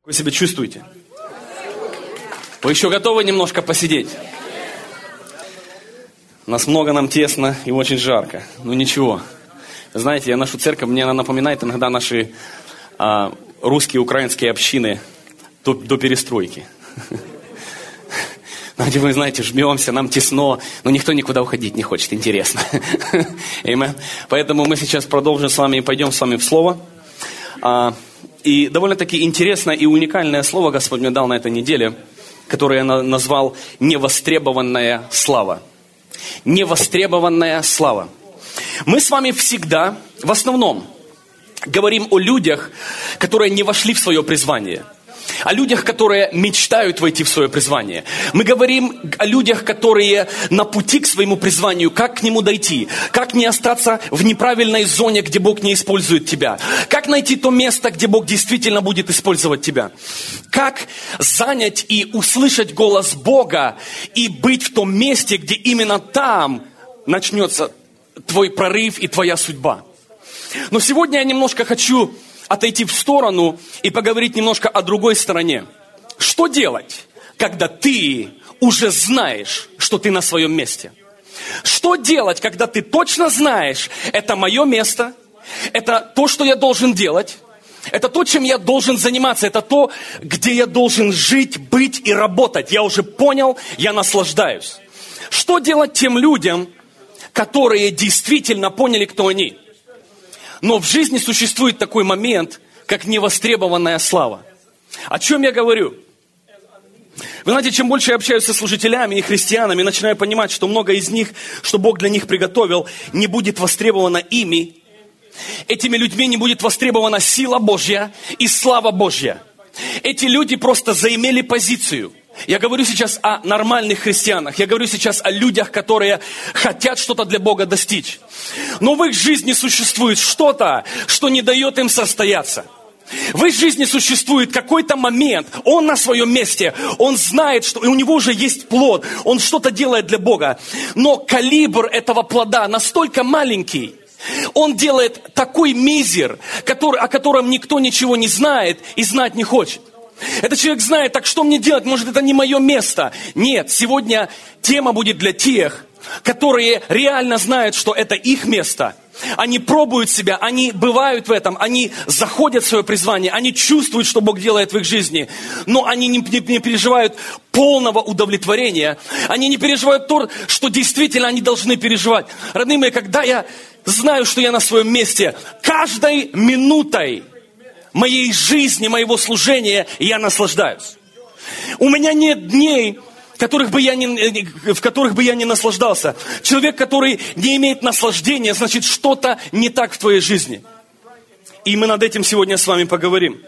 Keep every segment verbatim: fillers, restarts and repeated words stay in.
Вы себя чувствуете? Вы еще готовы немножко посидеть? Нас много, нам тесно и очень жарко. Ну ничего. Знаете, я нашу церковь, мне она напоминает иногда наши а, русские, украинские общины до, до перестройки. Где вы знаете, жмемся, нам тесно, но никто никуда уходить не хочет, интересно. Поэтому мы сейчас продолжим с вами и пойдем с вами в Слово. И довольно-таки интересное и уникальное слово Господь мне дал на этой неделе, которое я назвал «невостребованная слава». Невостребованная слава. Мы с вами всегда, в основном, говорим о людях, которые не вошли в свое призвание. О людях, которые мечтают войти в свое призвание. Мы говорим о людях, которые на пути к своему призванию, как к нему дойти, как не остаться в неправильной зоне, где Бог не использует тебя, как найти то место, где Бог действительно будет использовать тебя, как занять и услышать голос Бога и быть в том месте, где именно там начнется твой прорыв и твоя судьба. Но сегодня я немножко хочу отойти в сторону и поговорить немножко о другой стороне. Что делать, когда ты уже знаешь, что ты на своем месте? Что делать, когда ты точно знаешь, это мое место, это то, что я должен делать, это то, чем я должен заниматься, это то, где я должен жить, быть и работать. Я уже понял, я наслаждаюсь. Что делать тем людям, которые действительно поняли, кто они? Но в жизни существует такой момент, как невостребованная слава. О чем я говорю? Вы знаете, чем больше я общаюсь со служителями и христианами, начинаю понимать, что много из них, что Бог для них приготовил, не будет востребовано ими. Этими людьми не будет востребована сила Божья и слава Божья. Эти люди просто заимели позицию. Я говорю сейчас о нормальных христианах. Я говорю сейчас о людях, которые хотят что-то для Бога достичь. Но в их жизни существует что-то, что не дает им состояться. В их жизни существует какой-то момент, он на своем месте, он знает, что у него уже есть плод, он что-то делает для Бога. Но калибр этого плода настолько маленький, он делает такой мизер, который, о котором никто ничего не знает и знать не хочет. Этот человек знает, так что мне делать? Может, это не мое место? Нет, сегодня тема будет для тех, которые реально знают, что это их место. Они пробуют себя, они бывают в этом, они заходят в свое призвание, они чувствуют, что Бог делает в их жизни, но они не, не, не переживают полного удовлетворения. Они не переживают то, что действительно они должны переживать. Родные мои, когда я знаю, что я на своем месте, каждой минутой моей жизни, моего служения я наслаждаюсь. У меня нет дней, которых бы я не, в которых бы я не наслаждался. Человек, который не имеет наслаждения, значит, что-то не так в твоей жизни. И мы над этим сегодня с вами поговорим.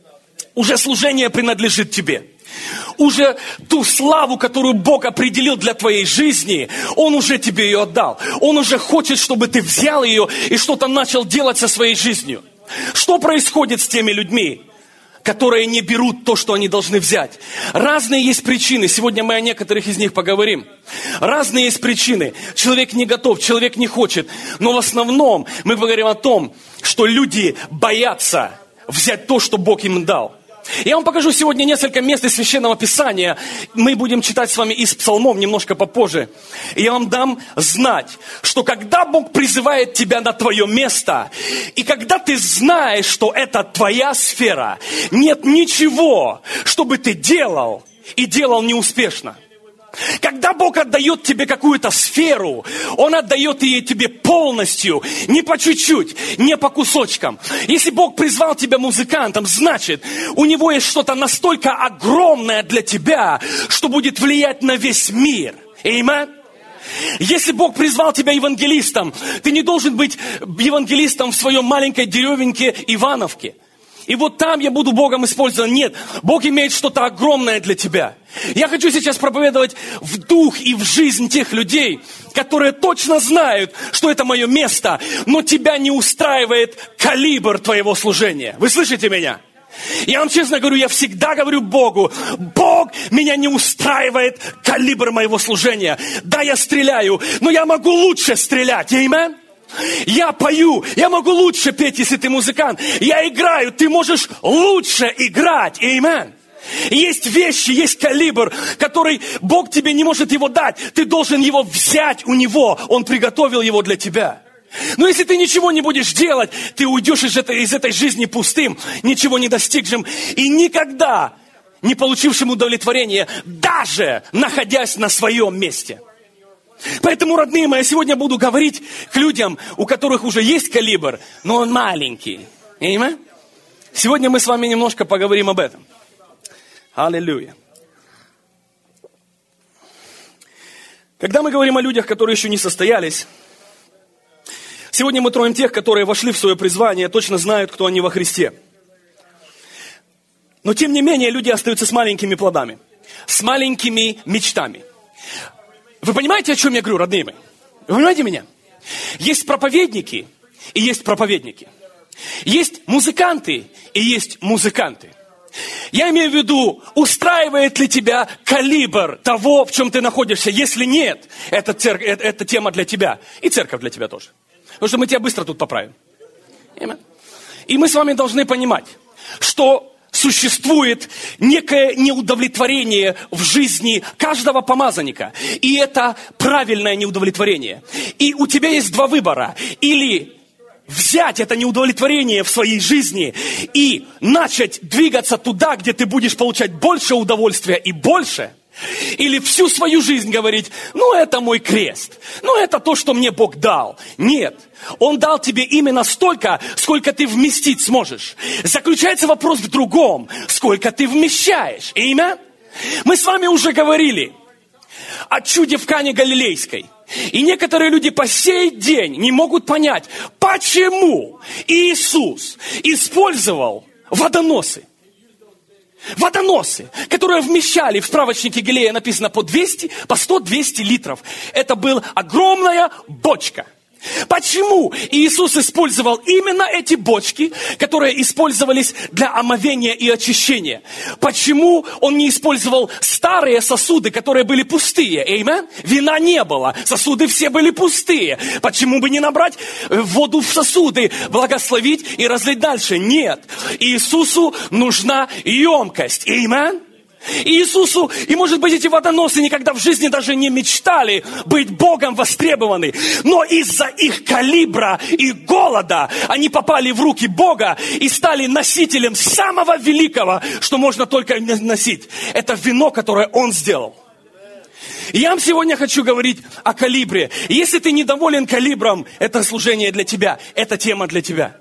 Уже служение принадлежит тебе. Уже ту славу, которую Бог определил для твоей жизни, Он уже тебе ее отдал. Он уже хочет, чтобы ты взял ее и что-то начал делать со своей жизнью. Что происходит с теми людьми, которые не берут то, что они должны взять? Разные есть причины. Сегодня мы о некоторых из них поговорим. Разные есть причины. Человек не готов, человек не хочет. Но в основном мы говорим о том, что люди боятся взять то, что Бог им дал. Я вам покажу сегодня несколько мест из Священного Писания. Мы будем читать с вами из Псалмов немножко попозже. И я вам дам знать, что когда Бог призывает тебя на твое место, и когда ты знаешь, что это твоя сфера, нет ничего, что бы ты делал и делал неуспешно. Когда Бог отдает тебе какую-то сферу, Он отдает ее тебе полностью, не по чуть-чуть, не по кусочкам. Если Бог призвал тебя музыкантом, значит, у Него есть что-то настолько огромное для тебя, что будет влиять на весь мир. Аминь. Если Бог призвал тебя евангелистом, ты не должен быть евангелистом в своей маленькой деревеньке Ивановке. И вот там я буду Богом использован. Нет, Бог имеет что-то огромное для тебя. Я хочу сейчас проповедовать в дух и в жизнь тех людей, которые точно знают, что это мое место, но тебя не устраивает калибр твоего служения. Вы слышите меня? Я вам честно говорю, я всегда говорю Богу: Бог, меня не устраивает калибр моего служения. Да, я стреляю, но я могу лучше стрелять. Аминь. Я пою, я могу лучше петь, если ты музыкант. Я играю, ты можешь лучше играть. Аминь. Есть вещи, есть калибр, который Бог тебе не может его дать. Ты должен его взять у Него. Он приготовил его для тебя. Но если ты ничего не будешь делать, ты уйдешь из этой, из этой жизни пустым, ничего не достигшим и никогда не получившим удовлетворения, даже находясь на своем месте. Поэтому, родные мои, я сегодня буду говорить к людям, у которых уже есть калибр, но он маленький. Аминь? Сегодня мы с вами немножко поговорим об этом. Аллилуйя. Когда мы говорим о людях, которые еще не состоялись, сегодня мы троем тех, которые вошли в свое призвание, точно знают, кто они во Христе. Но тем не менее, люди остаются с маленькими плодами, с маленькими мечтами. Вы понимаете, о чем я говорю, родные мои? Вы понимаете меня? Есть проповедники и есть проповедники. Есть музыканты и есть музыканты. Я имею в виду, устраивает ли тебя калибр того, в чем ты находишься. Если нет, это, церк... это тема для тебя. И церковь для тебя тоже. Потому что мы тебя быстро тут поправим. И мы с вами должны понимать, что существует некое неудовлетворение в жизни каждого помазанника. И это правильное неудовлетворение. И у тебя есть два выбора. Или взять это неудовлетворение в своей жизни и начать двигаться туда, где ты будешь получать больше удовольствия и больше. Или всю свою жизнь говорить, ну это мой крест, ну это то, что мне Бог дал. Нет, Он дал тебе именно столько, сколько ты вместить сможешь. Заключается вопрос в другом, сколько ты вмещаешь. Имя? Мы с вами уже говорили о чуде в Кане Галилейской. И некоторые люди по сей день не могут понять, почему Иисус использовал водоносы. Водоносы, которые вмещали в справочнике Галилея, написано по двести, по сто-двести литров. Это была огромная бочка. Почему Иисус использовал именно эти бочки, которые использовались для омовения и очищения? Почему Он не использовал старые сосуды, которые были пустые? Аминь? Вина не было, сосуды все были пустые. Почему бы не набрать воду в сосуды, благословить и разлить дальше? Нет, Иисусу нужна емкость. Аминь? Иисусу, и может быть эти водоносы никогда в жизни даже не мечтали быть Богом востребованы, но из-за их калибра и голода они попали в руки Бога и стали носителем самого великого, что можно только носить. Это вино, которое Он сделал. И я вам сегодня хочу говорить о калибре. И если ты недоволен калибром, это служение для тебя, это тема для тебя.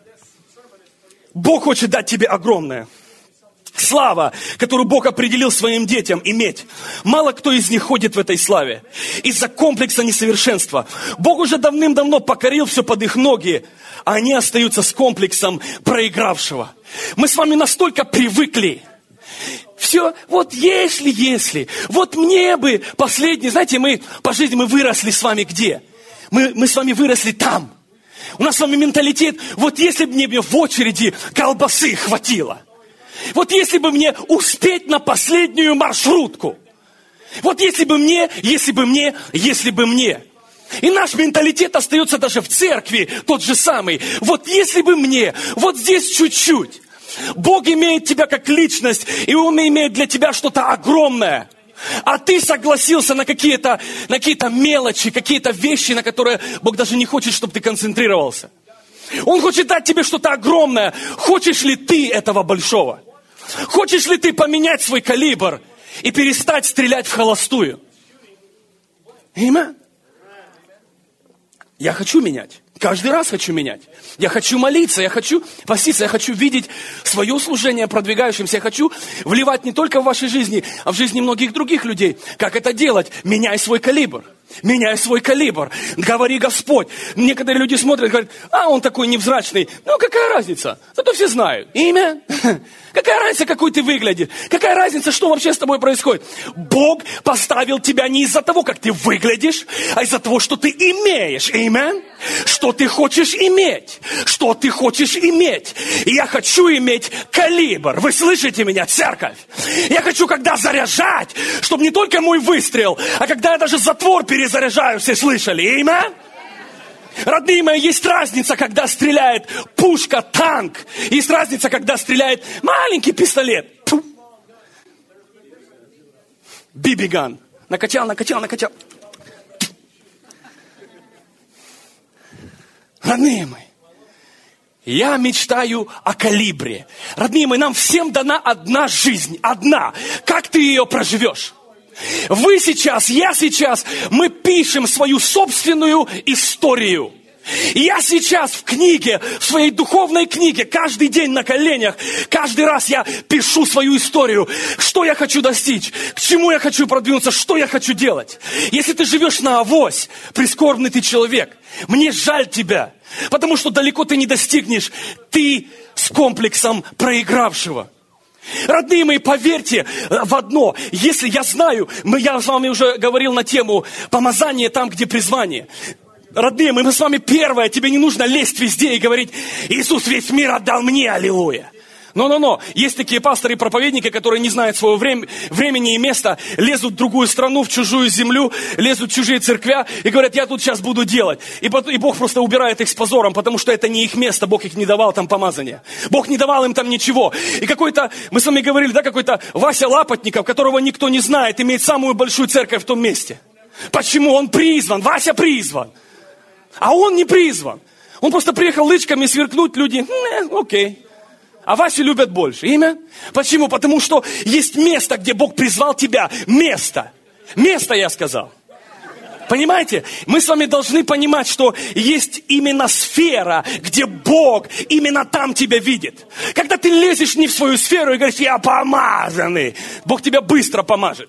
Бог хочет дать тебе огромное. Слава, которую Бог определил своим детям иметь. Мало кто из них ходит в этой славе. Из-за комплекса несовершенства. Бог уже давным-давно покорил все под их ноги, а они остаются с комплексом проигравшего. Мы с вами настолько привыкли. Все, вот если, если, вот мне бы последний, знаете, мы по жизни мы выросли с вами где? Мы, мы с вами выросли там. У нас с вами менталитет, вот если бы мне в очереди колбасы хватило. Вот если бы мне успеть на последнюю маршрутку. Вот если бы мне, если бы мне, если бы мне. И наш менталитет остается даже в церкви тот же самый. Вот если бы мне, вот здесь чуть-чуть. Бог имеет тебя как личность, и Он имеет для тебя что-то огромное. А ты согласился на какие-то, на какие-то мелочи, какие-то вещи, на которые Бог даже не хочет, чтобы ты концентрировался. Он хочет дать тебе что-то огромное. Хочешь ли ты этого большого? Хочешь ли ты поменять свой калибр и перестать стрелять в холостую? Аминь. Я хочу менять. Каждый раз хочу менять. Я хочу молиться, я хочу поститься, я хочу видеть свое служение продвигающимся. Я хочу вливать не только в вашей жизни, а в жизни многих других людей. Как это делать? Меняй свой калибр. Меняй свой калибр. Говори, Господь. Некоторые люди смотрят и говорят, а он такой невзрачный. Ну, какая разница? Зато все знают. Имя? Какая разница, какой ты выглядишь? Какая разница, что вообще с тобой происходит? Бог поставил тебя не из-за того, как ты выглядишь, а из-за того, что ты имеешь. Аминь? Что ты хочешь иметь? Что ты хочешь иметь? И я хочу иметь калибр. Вы слышите меня, церковь? Я хочу, когда заряжать, чтобы не только мой выстрел, а когда я даже затвор перезаряжаю, все слышали? Аминь? Родные мои, есть разница, когда стреляет пушка, танк. Есть разница, когда стреляет маленький пистолет. Бибиган. Накачал, накачал, накачал. Родные мои, я мечтаю о калибре. Родные мои, нам всем дана одна жизнь. Одна. Как ты ее проживешь? Вы сейчас, я сейчас, мы пишем свою собственную историю. Я сейчас в книге, в своей духовной книге, каждый день на коленях, каждый раз я пишу свою историю, что я хочу достичь, к чему я хочу продвинуться, что я хочу делать. Если ты живешь на авось, прискорбный ты человек, мне жаль тебя, потому что далеко ты не достигнешь, ты с комплексом проигравшего. Родные мои, поверьте в одно, если я знаю, я с вами уже говорил на тему помазания там, где призвание. Родные, мы с вами первое, тебе не нужно лезть везде и говорить, Иисус весь мир отдал мне, аллилуйя. Но-но-но, есть такие пасторы и проповедники, которые не знают своего времени, времени и места, лезут в другую страну, в чужую землю, лезут в чужие церквя и говорят, я тут сейчас буду делать. И, и Бог просто убирает их с позором, потому что это не их место, Бог их не давал там помазания. Бог не давал им там ничего. И какой-то, мы с вами говорили, да, какой-то Вася Лапотников, которого никто не знает, имеет самую большую церковь в том месте. Почему? Он призван, Вася призван. А он не призван. Он просто приехал лычками сверкнуть, люди, э, окей. А Васю любят больше. Имя? Почему? Потому что есть место, где Бог призвал тебя. Место. Место, я сказал. Понимаете? Мы с вами должны понимать, что есть именно сфера, где Бог именно там тебя видит. Когда ты лезешь не в свою сферу и говоришь, я помазанный, Бог тебя быстро помажет.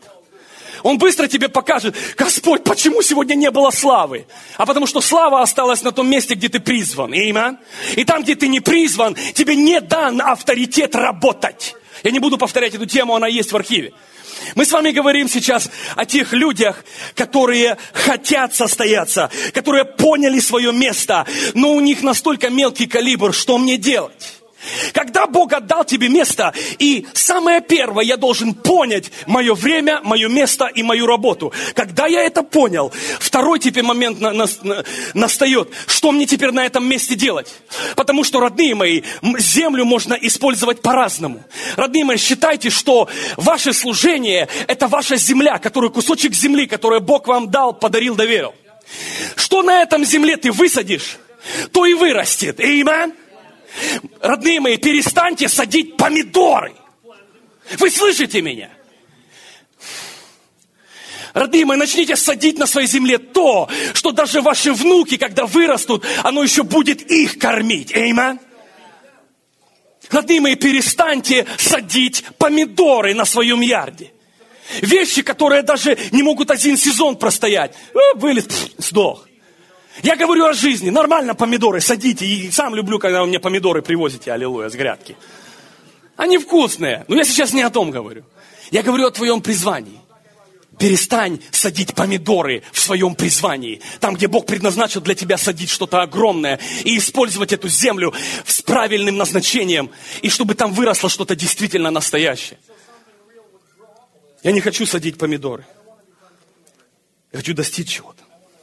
Он быстро тебе покажет, Господь, почему сегодня не было славы? А потому что слава осталась на том месте, где ты призван. Аминь. И там, где ты не призван, тебе не дан авторитет работать. Я не буду повторять эту тему, она есть в архиве. Мы с вами говорим сейчас о тех людях, которые хотят состояться, которые поняли свое место, но у них настолько мелкий калибр, что мне делать? Когда Бог отдал тебе место, и самое первое, я должен понять мое время, мое место и мою работу. Когда я это понял, второй теперь момент на, на, на, настает, что мне теперь на этом месте делать? Потому что, родные мои, землю можно использовать по-разному. Родные мои, считайте, что ваше служение – это ваша земля, который, кусочек земли, который Бог вам дал, подарил, доверил. Что на этом земле ты высадишь, то и вырастет. Аминь. Родные мои, перестаньте садить помидоры. Вы слышите меня? Родные мои, начните садить на своей земле то, что даже ваши внуки, когда вырастут, оно еще будет их кормить. Аминь. Родные мои, перестаньте садить помидоры на своем ярде. Вещи, которые даже не могут один сезон простоять. Вылез, пфф, сдох. Я говорю о жизни. Нормально помидоры садите. И сам люблю, когда вы мне помидоры привозите, аллилуйя, с грядки. Они вкусные. Но я сейчас не о том говорю. Я говорю о твоем призвании. Перестань садить помидоры в своем призвании. Там, где Бог предназначил для тебя садить что-то огромное. И использовать эту землю с правильным назначением. И чтобы там выросло что-то действительно настоящее. Я не хочу садить помидоры. Я хочу достичь чего-то.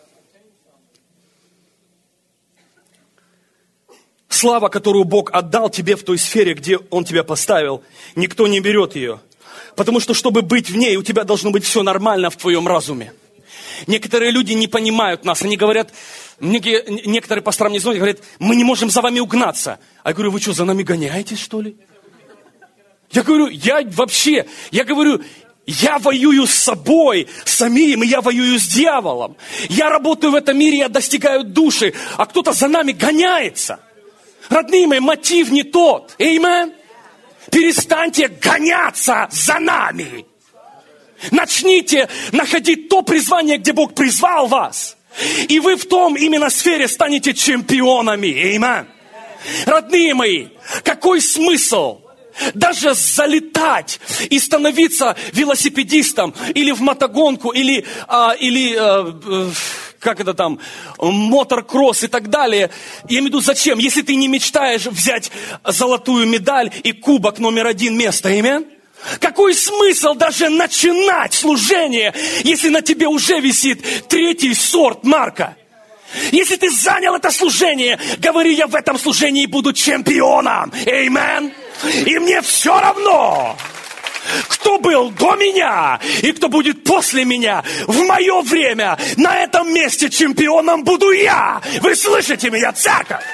Слава, которую Бог отдал тебе в той сфере, где Он тебя поставил, никто не берет ее. Потому что, чтобы быть в ней, у тебя должно быть все нормально в твоем разуме. Некоторые люди не понимают нас. Они говорят, некоторые пасторам не звонят, говорят, мы не можем за вами угнаться. А я говорю, вы что, за нами гоняетесь, что ли? Я говорю, я вообще, я говорю, я воюю с собой, самим, и я воюю с дьяволом. Я работаю в этом мире, я достигаю души, а кто-то за нами гоняется. Родные мои, мотив не тот. Аминь. Перестаньте гоняться за нами. Начните находить то призвание, где Бог призвал вас. И вы в том именно сфере станете чемпионами. Аминь. Родные мои, какой смысл даже залетать и становиться велосипедистом или в мотогонку, или, а, или а, как это там, мотокросс и так далее. Я имею в виду, зачем? Если ты не мечтаешь взять золотую медаль и кубок номер один место, аминь? Какой смысл даже начинать служение, если на тебе уже висит третий сорт марка? Если ты занял это служение, говори, я в этом служении буду чемпионом. Аминь. И мне все равно, кто был до меня и кто будет после меня. В мое время на этом месте чемпионом буду я. Вы слышите меня, церковь?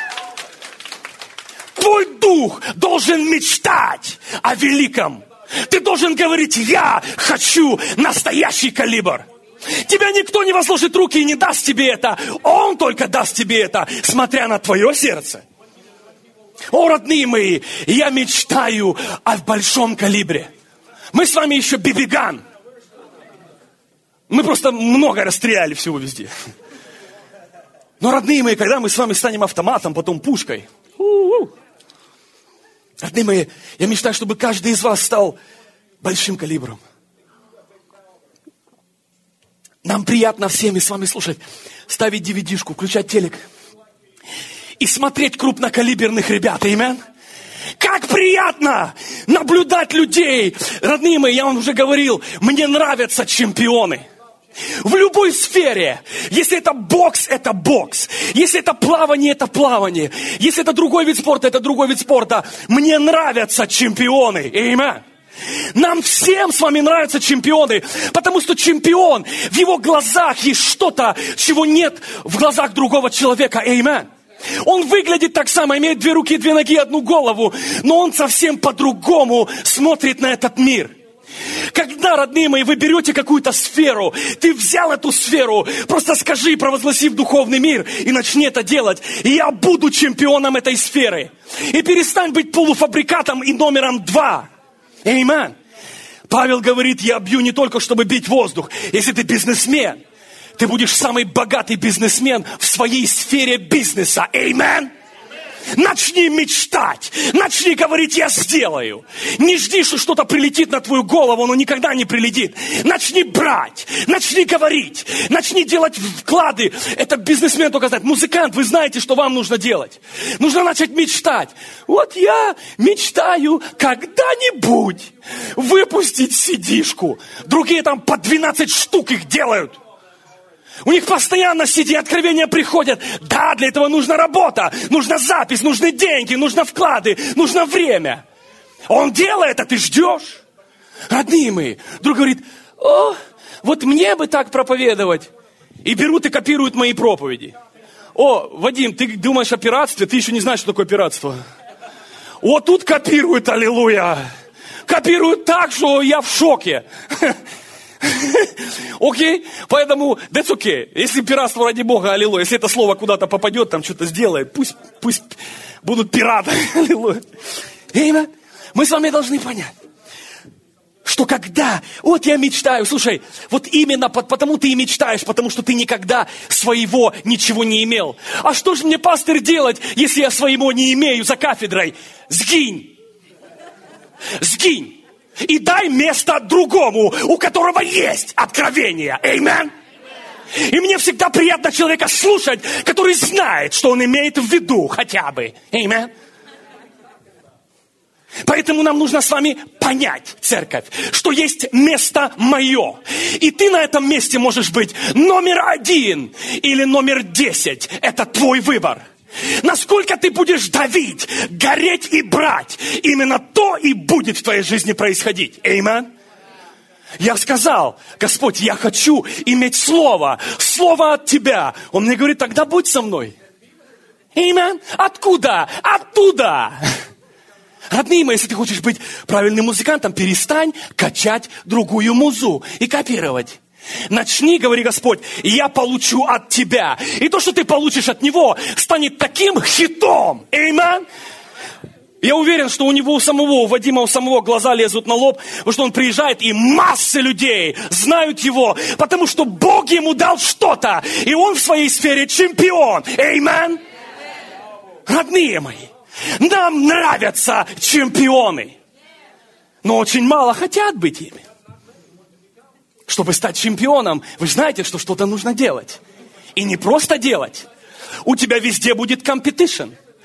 Твой дух должен мечтать о великом. Ты должен говорить, я хочу настоящий калибр. Тебя никто не возложит руки и не даст тебе это. Он только даст тебе это, смотря на твое сердце. О, родные мои, я мечтаю о большом калибре. Мы с вами еще бибиган. Мы просто много расстреляли всего везде. Но, родные мои, когда мы с вами станем автоматом, потом пушкой. У-у-у. Родные мои, я мечтаю, чтобы каждый из вас стал большим калибром. Нам приятно всеми с вами слушать, ставить ди ви ди-шку, включать телек и смотреть крупнокалиберных ребят. Аминь. Как приятно наблюдать людей. Родные мои, я вам уже говорил, мне нравятся чемпионы. В любой сфере. Если это бокс, это бокс. Если это плавание, это плавание. Если это другой вид спорта, это другой вид спорта. Мне нравятся чемпионы. Аминь. Нам всем с вами нравятся чемпионы, потому что чемпион, в его глазах есть что-то, чего нет в глазах другого человека. Аминь. Он выглядит так само, имеет две руки, две ноги, одну голову, но он совсем по-другому смотрит на этот мир. Когда, родные мои, вы берете какую-то сферу, ты взял эту сферу, просто скажи, провозгласи в духовный мир и начни это делать. И я буду чемпионом этой сферы. И перестань быть полуфабрикатом и номером два. Аминь. Павел говорит, я бью не только, чтобы бить воздух. Если ты бизнесмен, ты будешь самый богатый бизнесмен в своей сфере бизнеса. Аминь. Начни мечтать. Начни говорить, я сделаю. Не жди, что что-то прилетит на твою голову, оно никогда не прилетит. Начни брать. Начни говорить. Начни делать вклады. Это бизнесмен только знает. Музыкант, вы знаете, что вам нужно делать. Нужно начать мечтать. Вот я мечтаю когда-нибудь выпустить сидишку. Другие там по двенадцать штук их делают. У них постоянно си ди-откровения приходят. Да, для этого нужна работа, нужна запись, нужны деньги, нужны вклады, нужно время. Он делает, а ты ждешь. Родные мои, друг говорит, о, вот мне бы так проповедовать. И берут и копируют мои проповеди. О, Вадим, ты думаешь о пиратстве, ты еще не знаешь, что такое пиратство. Вот тут копируют, аллилуйя. Копируют так, что я в шоке. Окей, okay? Поэтому that's okay. Если пиратство, ради Бога, аллилуйя. Если это слово куда-то попадет, там что-то сделает, пусть, пусть будут пираты, аллилуйя. Мы с вами должны понять, что когда, вот я мечтаю, слушай, вот именно потому ты и мечтаешь, потому что ты никогда своего ничего не имел. А что же мне, пастырь, делать, если я своего не имею за кафедрой? Сгинь. Сгинь. И дай место другому, у которого есть откровение. Аминь. И мне всегда приятно человека слушать, который знает, что он имеет в виду хотя бы. Аминь. Поэтому нам нужно с вами понять, церковь, что есть место мое. И ты на этом месте можешь быть номер один или номер десять. Это твой выбор. Насколько ты будешь давить, гореть и брать, именно то и будет в твоей жизни происходить. Аминь. Я сказал, Господь, я хочу иметь слово, слово от Тебя. Он мне говорит, тогда будь со мной. Аминь. Откуда? Оттуда. Родные мои, если ты хочешь быть правильным музыкантом, перестань качать другую музу и копировать. Начни, говори Господь, я получу от Тебя. И то, что ты получишь от Него, станет таким хитом. Аминь. Я уверен, что у него у самого, у Вадима у самого глаза лезут на лоб, потому что он приезжает, и массы людей знают его, потому что Бог ему дал что-то, и он в своей сфере чемпион. Аминь. Родные мои, нам нравятся чемпионы, но очень мало хотят быть ими. Чтобы стать чемпионом, вы знаете, что что-то нужно делать. И не просто делать. У тебя везде будет competition.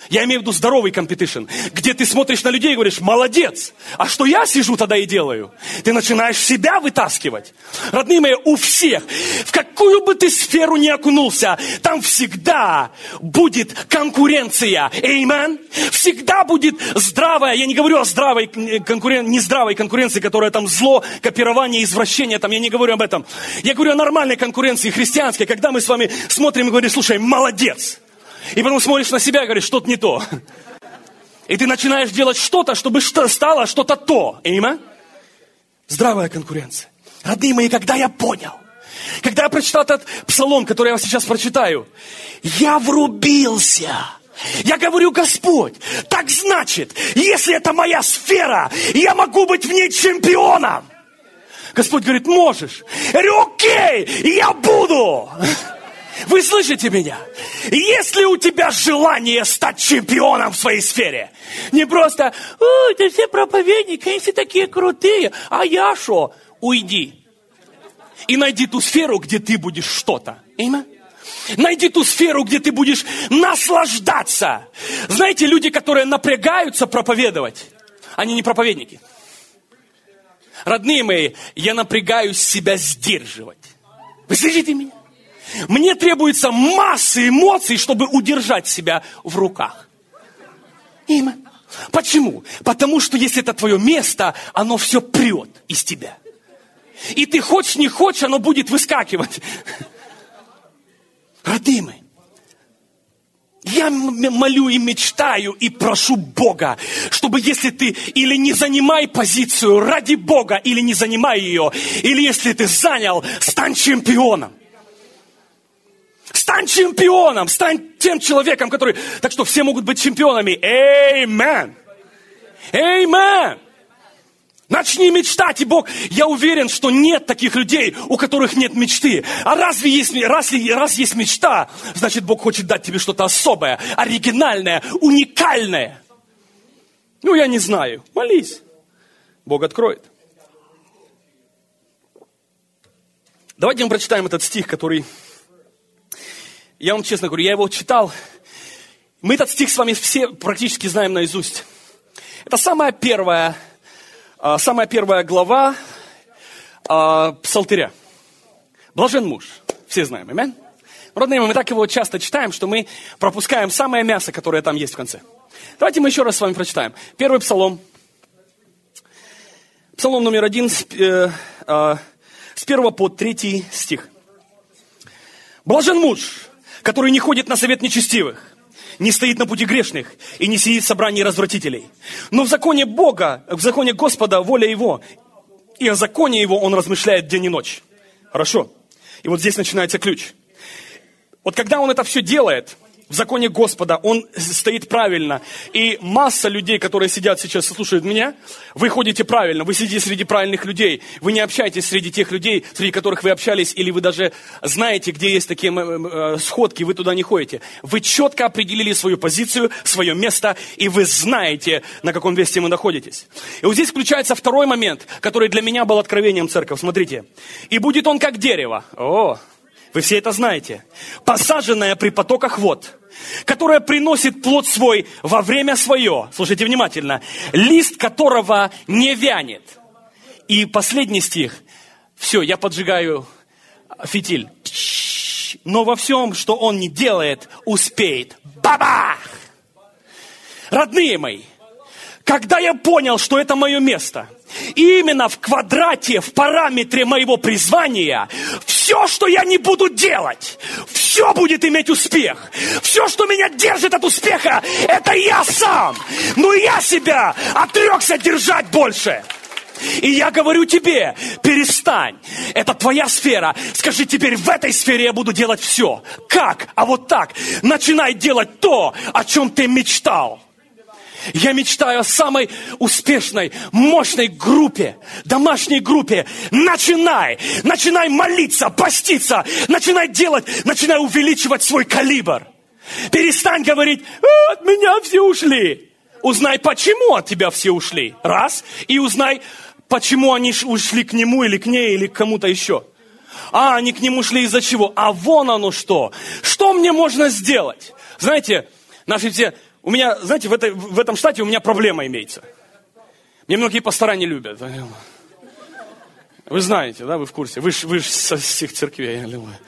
Я имею в виду здоровый компетишн, где ты смотришь на людей и говоришь, молодец. А что я сижу тогда и делаю? Ты начинаешь себя вытаскивать. Родные мои, у всех, в какую бы ты сферу ни окунулся, там всегда будет конкуренция. Amen? Всегда будет здравая, я не говорю о здравой конкуренции, не здравой конкуренции, которая там зло, копирование, извращение, там я не говорю об этом. Я говорю о нормальной конкуренции христианской, когда мы с вами смотрим и говорим, слушай, молодец. И потом смотришь на себя и говоришь, что-то не то. И ты начинаешь делать что-то, чтобы стало что-то то. Amen? Здравая конкуренция. Родные мои, когда я понял, когда я прочитал этот псалом, который я сейчас прочитаю, я врубился. Я говорю, Господь, так значит, если это моя сфера, я могу быть в ней чемпионом. Господь говорит, можешь. Я говорю, окей, я буду. Вы слышите меня? Есть ли у тебя желание стать чемпионом в своей сфере? Не просто, ой, это все проповедники, они все такие крутые, а я шо? Уйди. И найди ту сферу, где ты будешь что-то. Amen? Найди ту сферу, где ты будешь наслаждаться. Знаете, люди, которые напрягаются проповедовать, они не проповедники. Родные мои, я напрягаюсь себя сдерживать. Вы слышите меня? Мне требуется масса эмоций, чтобы удержать себя в руках. Имя. Почему? Потому что если это твое место, оно все прет из тебя. И ты хочешь, не хочешь, оно будет выскакивать. Родные мои, я молю и мечтаю и прошу Бога, чтобы если ты или не занимай позицию ради Бога, или не занимай ее, или если ты занял, стань чемпионом. Стань чемпионом, стань тем человеком, который... Так что все могут быть чемпионами. Amen. Amen. Начни мечтать, и Бог, я уверен, что нет таких людей, у которых нет мечты. А разве есть, раз, раз есть мечта, значит, Бог хочет дать тебе что-то особое, оригинальное, уникальное. Ну, я не знаю. Молись. Бог откроет. Давайте мы прочитаем этот стих, который... Я вам честно говорю, я его читал. Мы этот стих с вами все практически знаем наизусть. Это самая первая, самая первая глава Псалтыря. Блажен муж. Все знаем, аминь? Родные, мы так его часто читаем, что мы пропускаем самое мясо, которое там есть в конце. Давайте мы еще раз с вами прочитаем. Первый псалом. Псалом номер один, с первого по третий стих. Блажен муж, который не ходит на совет нечестивых, не стоит на пути грешных и не сидит в собрании развратителей. Но в законе Бога, в законе Господа воля Его, и о законе Его Он размышляет день и ночь. Хорошо. И вот здесь начинается ключ. Вот когда Он это все делает, в законе Господа, Он стоит правильно. И масса людей, которые сидят сейчас и слушают меня, вы ходите правильно, вы сидите среди правильных людей. Вы не общаетесь среди тех людей, среди которых вы общались, или вы даже знаете, где есть такие э, сходки, вы туда не ходите. Вы четко определили свою позицию, свое место, и вы знаете, на каком месте вы находитесь. И вот здесь включается второй момент, который для меня был откровением, церковь. Смотрите. «И будет он как дерево». О, вы все это знаете. «Посаженное при потоках вод, которое приносит плод свой во время свое». Слушайте внимательно. «Лист которого не вянет». И последний стих. Все, я поджигаю фитиль. «Но во всем, что он не делает, успеет». Бабах! Родные мои, когда я понял, что это мое место, и именно в квадрате, в параметре моего призвания, все, что я не буду делать, все будет иметь успех. Все, что меня держит от успеха, это я сам. Но я себя отрекся держать больше. И я говорю тебе, перестань. Это твоя сфера. Скажи, теперь в этой сфере я буду делать все. Как? А вот так. Начинай делать то, о чем ты мечтал. Я мечтаю о самой успешной, мощной группе, домашней группе. Начинай, начинай молиться, поститься, начинай делать, начинай увеличивать свой калибр. Перестань говорить, от меня все ушли. Узнай, почему от тебя все ушли. Раз. И узнай, почему они ушли к нему или к ней, или к кому-то еще. А, они к нему шли из-за чего? А вон оно что. Что мне можно сделать? Знаете, наши все... У меня, знаете, в, этой, в этом штате у меня проблема имеется. Мне многие пастора не любят. Вы знаете, да, вы в курсе. Вы же вы со всех церквей.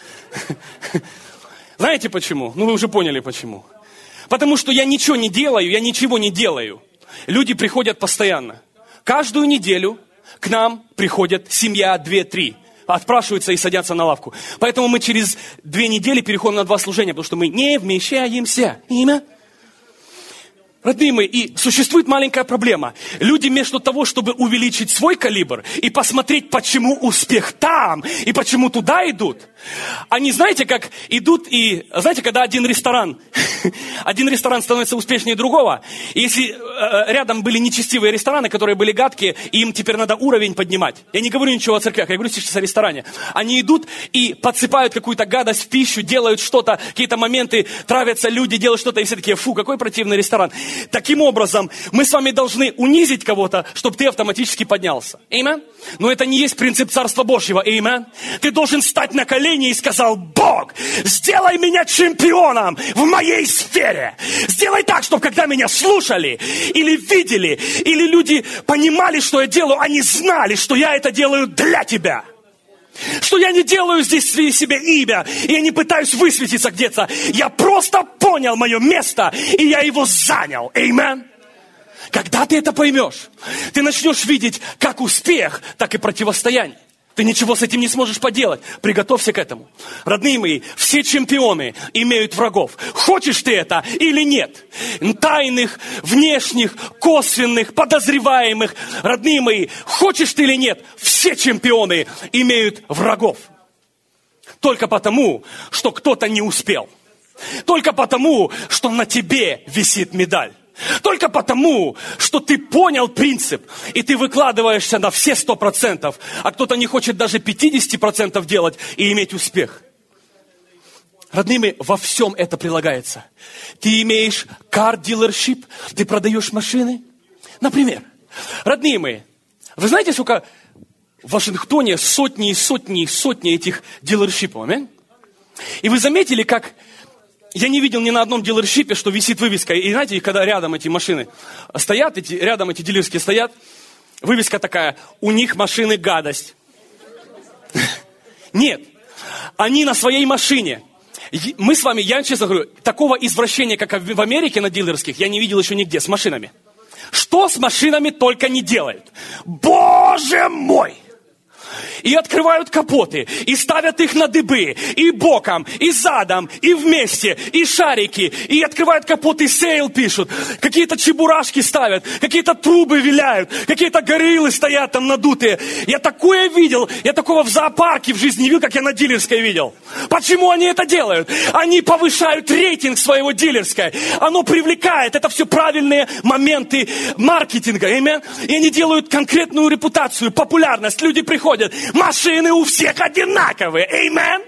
Знаете почему? Ну, вы уже поняли почему. Потому что я ничего не делаю, я ничего не делаю. Люди приходят постоянно. Каждую неделю к нам приходят семья, две-три. Отпрашиваются и садятся на лавку. Поэтому мы через две недели переходим на два служения, потому что мы не вмещаемся. Имя? Родные мои, и существует маленькая проблема. Люди вместо того, чтобы увеличить свой калибр и посмотреть, почему успех там, и почему туда идут, они, знаете, как идут и, знаете, когда один ресторан, один ресторан становится успешнее другого, и если э, рядом были нечестивые рестораны, которые были гадкие, и им теперь надо уровень поднимать. Я не говорю ничего о церквях, я говорю сейчас о ресторане. Они идут и подсыпают какую-то гадость в пищу, делают что-то, какие-то моменты, травятся люди, делают что-то, и все такие, фу, какой противный ресторан. Таким образом, мы с вами должны унизить кого-то, чтобы ты автоматически поднялся. Аминь. Но это не есть принцип Царства Божьего. Аминь. Ты должен встать на колени и сказал: Бог, сделай меня чемпионом в моей сфере. Сделай так, чтобы когда меня слушали, или видели, или люди понимали, что я делаю, они знали, что я это делаю для тебя. Что я не делаю здесь себе имя, и я не пытаюсь высветиться где-то. Я просто понял мое место, и я его занял. Аминь. Когда ты это поймешь, ты начнешь видеть как успех, так и противостояние. Ты ничего с этим не сможешь поделать. Приготовься к этому. Родные мои, все чемпионы имеют врагов. Хочешь ты это или нет? Тайных, внешних, косвенных, подозреваемых. Родные мои, хочешь ты или нет? Все чемпионы имеют врагов. Только потому, что кто-то не успел. Только потому, что на тебе висит медаль. Только потому, что ты понял принцип, и ты выкладываешься на все сто процентов, а кто-то не хочет даже пятьдесят процентов делать и иметь успех. Родные мои, во всем это прилагается. Ты имеешь car dealership, ты продаешь машины. Например, родные мои, вы знаете, сколько в Вашингтоне сотни и сотни и сотни этих дилершипов, аминь? И вы заметили, как... Я не видел ни на одном дилершипе, что висит вывеска. И знаете, когда рядом эти машины стоят, эти, рядом эти дилерские стоят, вывеска такая: у них машины гадость. Нет. Они на своей машине. Мы с вами, я честно говорю, такого извращения, как в Америке на дилерских, я не видел еще нигде с машинами. Что с машинами только не делают. Боже мой! И открывают капоты, и ставят их на дыбы, и боком, и задом, и вместе, и шарики, и открывают капоты, сейл пишут, какие-то чебурашки ставят, какие-то трубы виляют, какие-то гориллы стоят там надутые. Я такое видел, я такого в зоопарке в жизни не видел, как я на дилерской видел. Почему они это делают? Они повышают рейтинг своего дилерской. Оно привлекает, это все правильные моменты маркетинга, аминь. И они делают конкретную репутацию, популярность, люди приходят. Машины у всех одинаковые. Аминь.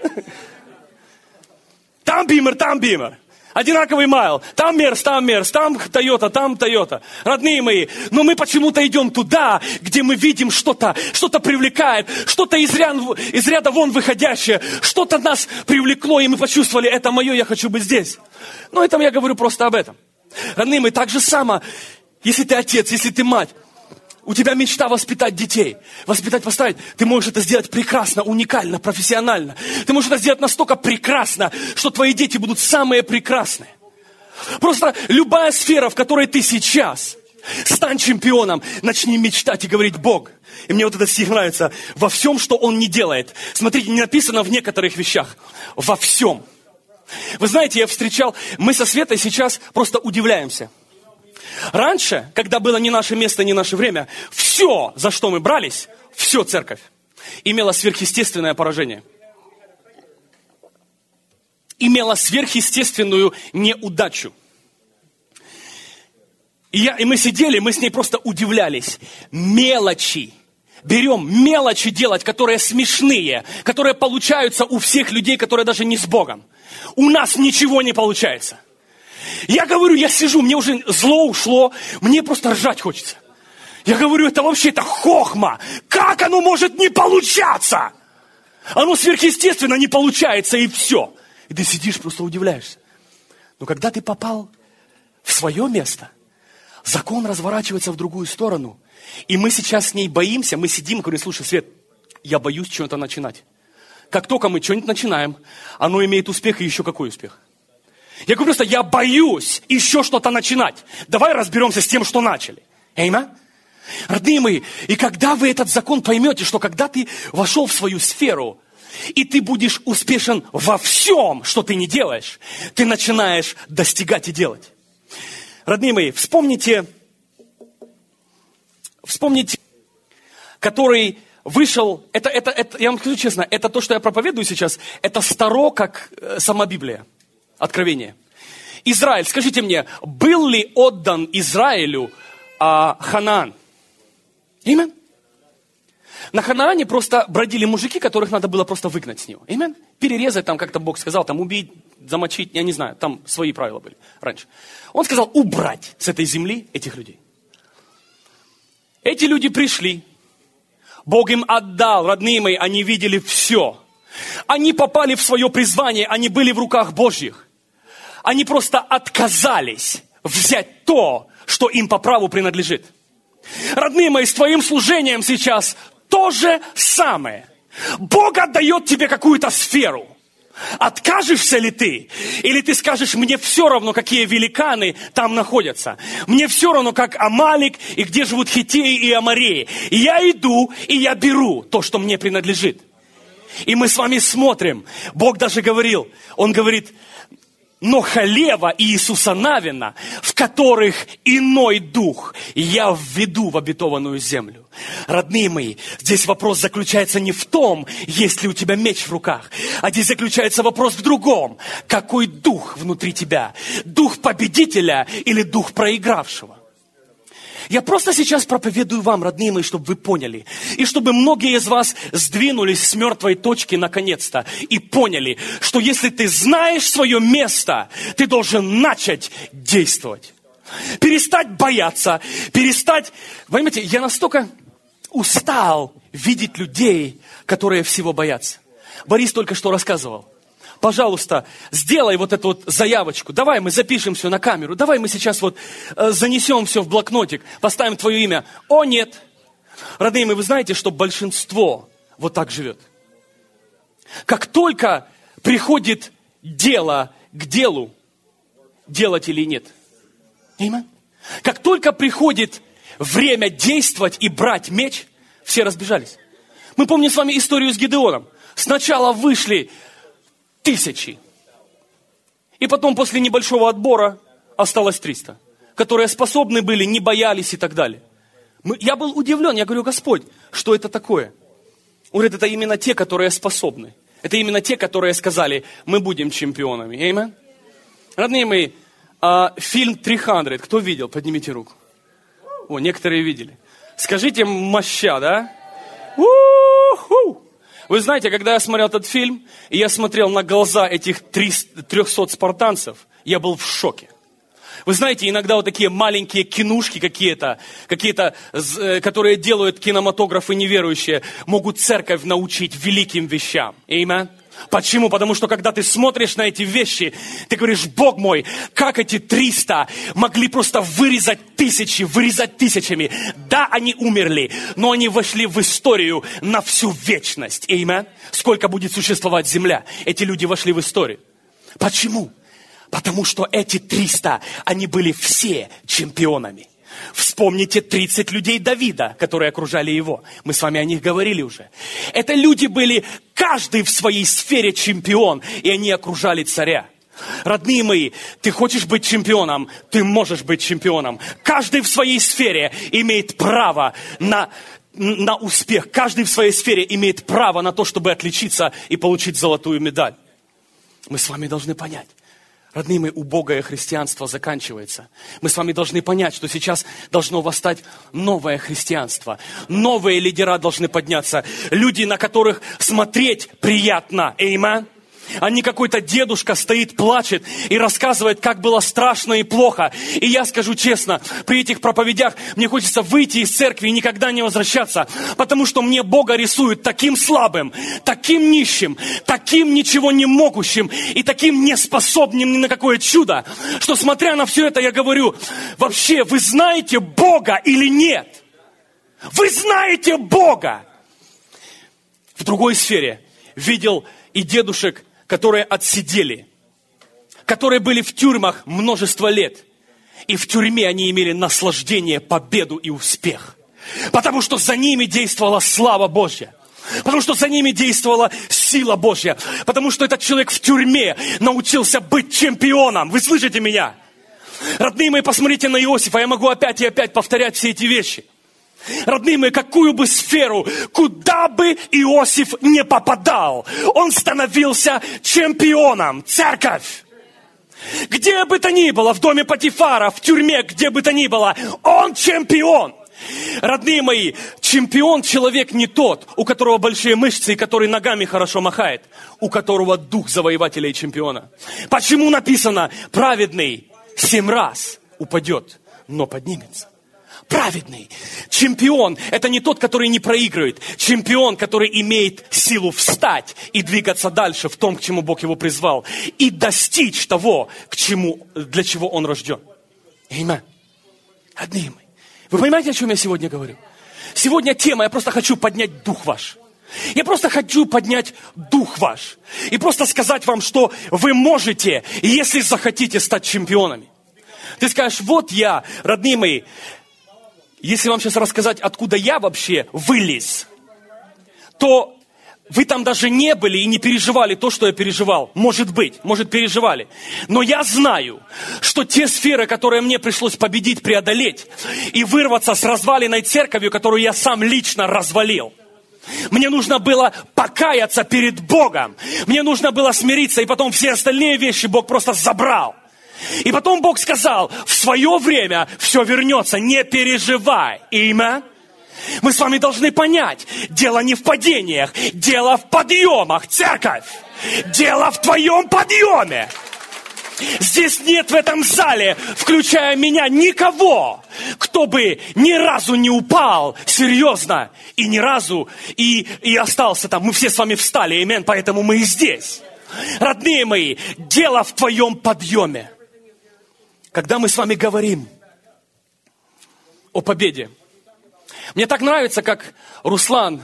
Там Бимер, там Бимер. Одинаковый майл. Там Мерс, там Мерс. Там Тойота, там Тойота. Родные мои, но мы почему-то идем туда, где мы видим что-то, что-то привлекает, что-то из, ряд, из ряда вон выходящее, что-то нас привлекло, и мы почувствовали: это мое, я хочу быть здесь. Но это я говорю просто об этом. Родные мои, так же само, если ты отец, если ты мать, у тебя мечта воспитать детей, воспитать, поставить. Ты можешь это сделать прекрасно, уникально, профессионально. Ты можешь это сделать настолько прекрасно, что твои дети будут самые прекрасные. Просто любая сфера, в которой ты сейчас, стань чемпионом, начни мечтать и говорить: Бог. И мне вот этот стих нравится. Во всем, что Он не делает. Смотрите, не написано в некоторых вещах. Во всем. Вы знаете, я встречал, мы со Светой сейчас просто удивляемся. Раньше, когда было не наше место, не наше время, все, за что мы брались, все церковь, имела сверхъестественное поражение. Имела сверхъестественную неудачу. И, я, и мы сидели, мы с ней просто удивлялись. Мелочи. Берем мелочи делать, которые смешные, которые получаются у всех людей, которые даже не с Богом. У нас ничего не получается. Я говорю, я сижу, мне уже зло ушло, мне просто ржать хочется. Я говорю, это вообще это хохма. Как оно может не получаться? Оно сверхъестественно не получается, и все. И ты сидишь, просто удивляешься. Но когда ты попал в свое место, закон разворачивается в другую сторону. И мы сейчас с ней боимся, мы сидим и говорим, слушай, Свет, я боюсь что-то начинать. Как только мы что-нибудь начинаем, оно имеет успех, и еще какой успех? Я говорю просто, я боюсь еще что-то начинать. Давай разберемся с тем, что начали. Эйма? Родные мои, и когда вы этот закон поймете, что когда ты вошел в свою сферу, и ты будешь успешен во всем, что ты не делаешь, ты начинаешь достигать и делать. Родные мои, вспомните, вспомните, который вышел, это, это, это, я вам скажу честно, это то, что я проповедую сейчас, это старо, как сама Библия, Откровение. Израиль, скажите мне, был ли отдан Израилю а, Ханаан? Аминь. На Ханаане просто бродили мужики, которых надо было просто выгнать с него. Аминь. Перерезать, там как-то Бог сказал, там убить, замочить, я не знаю, там свои правила были раньше. Он сказал убрать с этой земли этих людей. Эти люди пришли, Бог им отдал, родные мои, они видели все. Они попали в свое призвание, они были в руках Божьих. Они просто отказались взять то, что им по праву принадлежит. Родные мои, с твоим служением сейчас то же самое. Бог отдает тебе какую-то сферу. Откажешься ли ты? Или ты скажешь, мне все равно, какие великаны там находятся. Мне все равно, как Амалик, и где живут хиттеи и амореи. И я иду, и я беру то, что мне принадлежит. И мы с вами смотрим. Бог даже говорил, Он говорит, но Халева и Иисуса Навина, в которых иной дух я введу в обетованную землю. Родные мои, здесь вопрос заключается не в том, есть ли у тебя меч в руках, а здесь заключается вопрос в другом. Какой дух внутри тебя? Дух победителя или дух проигравшего? Я просто сейчас проповедую вам, родные мои, чтобы вы поняли. И чтобы многие из вас сдвинулись с мертвой точки наконец-то. И поняли, что если ты знаешь свое место, ты должен начать действовать. Перестать бояться, перестать... Понимаете, я настолько устал видеть людей, которые всего боятся. Борис только что рассказывал. Пожалуйста, сделай вот эту вот заявочку. Давай мы запишем все на камеру. Давай мы сейчас вот э, занесем все в блокнотик, поставим твое имя. О, нет. Родные мои, вы знаете, что большинство вот так живет. Как только приходит дело к делу, делать или нет. Аминь. Как только приходит время действовать и брать меч, все разбежались. Мы помним с вами историю с Гидеоном. Сначала вышли тысячи. И потом после небольшого отбора осталось триста, которые способны были, не боялись и так далее. Мы, я был удивлен, я говорю, Господь, что это такое? Он говорит, это именно те, которые способны. Это именно те, которые сказали, мы будем чемпионами. Аминь. Родные мои, а, фильм триста, кто видел? Поднимите руку. О, некоторые видели. Скажите, моща, да? У-ху! Вы знаете, когда я смотрел этот фильм, и я смотрел на глаза этих трехсот спартанцев, я был в шоке. Вы знаете, иногда вот такие маленькие кинушки какие-то, какие-то, которые делают кинематографы неверующие, могут церковь научить великим вещам. Аминь. Почему? Потому что когда ты смотришь на эти вещи, ты говоришь, Бог мой, как эти триста могли просто вырезать тысячи, вырезать тысячами. Да, они умерли, но они вошли в историю на всю вечность. Аминь. Сколько будет существовать земля? Эти люди вошли в историю. Почему? Потому что эти триста, они были все чемпионами. Вспомните тридцать людей Давида, которые окружали его. Мы с вами о них говорили уже. Это люди были, каждый в своей сфере чемпион, и они окружали царя. Родные мои, ты хочешь быть чемпионом, ты можешь быть чемпионом. Каждый в своей сфере имеет право на, на успех. Каждый в своей сфере имеет право на то, чтобы отличиться и получить золотую медаль. Мы с вами должны понять. Родные мои, убогое христианство заканчивается. Мы с вами должны понять, что сейчас должно восстать новое христианство. Новые лидера должны подняться. Люди, на которых смотреть приятно. Аминь. А не какой-то дедушка стоит, плачет и рассказывает, как было страшно и плохо. И я скажу честно, при этих проповедях мне хочется выйти из церкви и никогда не возвращаться. Потому что мне Бога рисует таким слабым, таким нищим, таким ничего не могущим и таким неспособным ни на какое чудо, что смотря на все это, я говорю, вообще вы знаете Бога или нет? Вы знаете Бога? В другой сфере видел и дедушек, которые отсидели, которые были в тюрьмах множество лет. И в тюрьме они имели наслаждение, победу и успех. Потому что за ними действовала слава Божья. Потому что за ними действовала сила Божья. Потому что этот человек в тюрьме научился быть чемпионом. Вы слышите меня? Родные мои, посмотрите на Иосифа. Я могу опять и опять повторять все эти вещи. Родные мои, какую бы сферу, куда бы Иосиф не попадал, он становился чемпионом. Церковь! Где бы то ни было, в доме Потифара, в тюрьме, где бы то ни было, он чемпион. Родные мои, чемпион человек не тот, у которого большие мышцы и который ногами хорошо махает, у которого дух завоевателя и чемпиона. Почему написано, праведный семь раз упадет, но поднимется? Праведный. Чемпион – это не тот, который не проигрывает. Чемпион, который имеет силу встать и двигаться дальше в том, к чему Бог его призвал. И достичь того, к чему, для чего он рожден. Аминь. Родные мои, вы понимаете, о чем я сегодня говорю? Сегодня тема, я просто хочу поднять дух ваш. Я просто хочу поднять дух ваш. И просто сказать вам, что вы можете, если захотите, стать чемпионами. Ты скажешь, вот я, родные мои, если вам сейчас рассказать, откуда я вообще вылез, то вы там даже не были и не переживали то, что я переживал. Может быть, может переживали. Но я знаю, что те сферы, которые мне пришлось победить, преодолеть и вырваться с разваленной церковью, которую я сам лично развалил. Мне нужно было покаяться перед Богом. Мне нужно было смириться, и потом все остальные вещи Бог просто забрал. И потом Бог сказал, в свое время все вернется, не переживай. Имя. Мы с вами должны понять, дело не в падениях, дело в подъемах, церковь. Дело в твоем подъеме. Здесь нет в этом зале, включая меня, никого, кто бы ни разу не упал, серьезно, и ни разу, и, и остался там. Мы все с вами встали, аминь, поэтому мы и здесь. Родные мои, дело в твоем подъеме. Когда мы с вами говорим о победе, мне так нравится, как Руслан,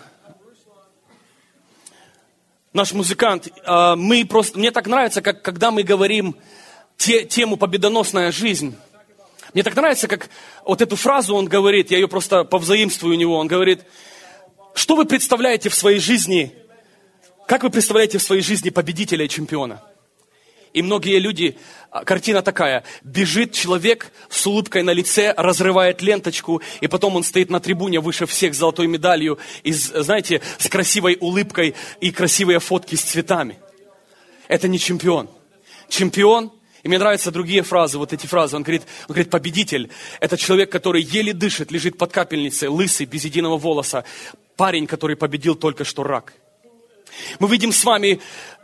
наш музыкант, мы просто, мне так нравится, как когда мы говорим те, тему «Победоносная жизнь». Мне так нравится, как вот эту фразу он говорит, я ее просто повзаимствую у него, он говорит, что вы представляете в своей жизни, как вы представляете в своей жизни победителя и чемпиона? И многие люди, картина такая, бежит человек с улыбкой на лице, разрывает ленточку, и потом он стоит на трибуне выше всех с золотой медалью, и, знаете, с красивой улыбкой и красивые фотки с цветами. Это не чемпион. Чемпион, и мне нравятся другие фразы, вот эти фразы, он говорит, он говорит, победитель, это человек, который еле дышит, лежит под капельницей, лысый, без единого волоса, парень, который победил только что рак. Мы видим с вами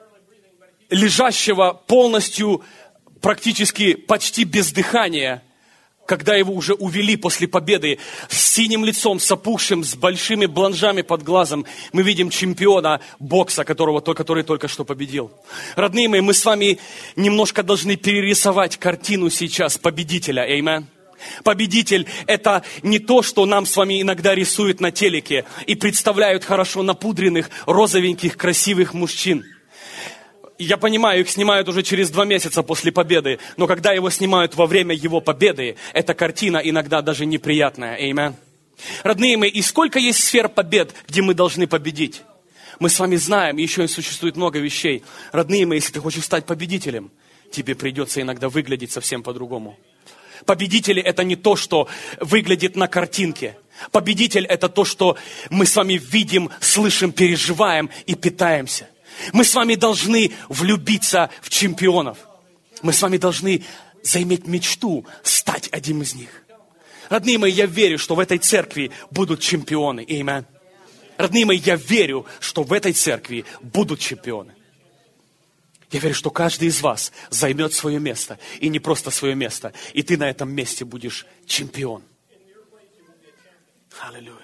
лежащего полностью, практически почти без дыхания, когда его уже увели после победы, с синим лицом, с опухшим, с большими бланжами под глазом, мы видим чемпиона бокса, которого, который только что победил. Родные мои, мы с вами немножко должны перерисовать картину сейчас победителя. Аминь. Победитель – это не то, что нам с вами иногда рисуют на телеке и представляют хорошо напудренных, розовеньких, красивых мужчин. Я понимаю, их снимают уже через два месяца после победы, но когда его снимают во время его победы, эта картина иногда даже неприятная. Аминь. Родные мои, и сколько есть сфер побед, где мы должны победить? Мы с вами знаем, еще и существует много вещей. Родные мои, если ты хочешь стать победителем, тебе придется иногда выглядеть совсем по-другому. Победители – это не то, что выглядит на картинке. Победитель – это то, что мы с вами видим, слышим, переживаем и питаемся. Мы с вами должны влюбиться в чемпионов. Мы с вами должны заиметь мечту стать одним из них. Родные мои, я верю, что в этой церкви будут чемпионы. Аминь. Родные мои, я верю, что в этой церкви будут чемпионы. Я верю, что каждый из вас займет свое место. И не просто свое место. И ты на этом месте будешь чемпион. Аллилуйя.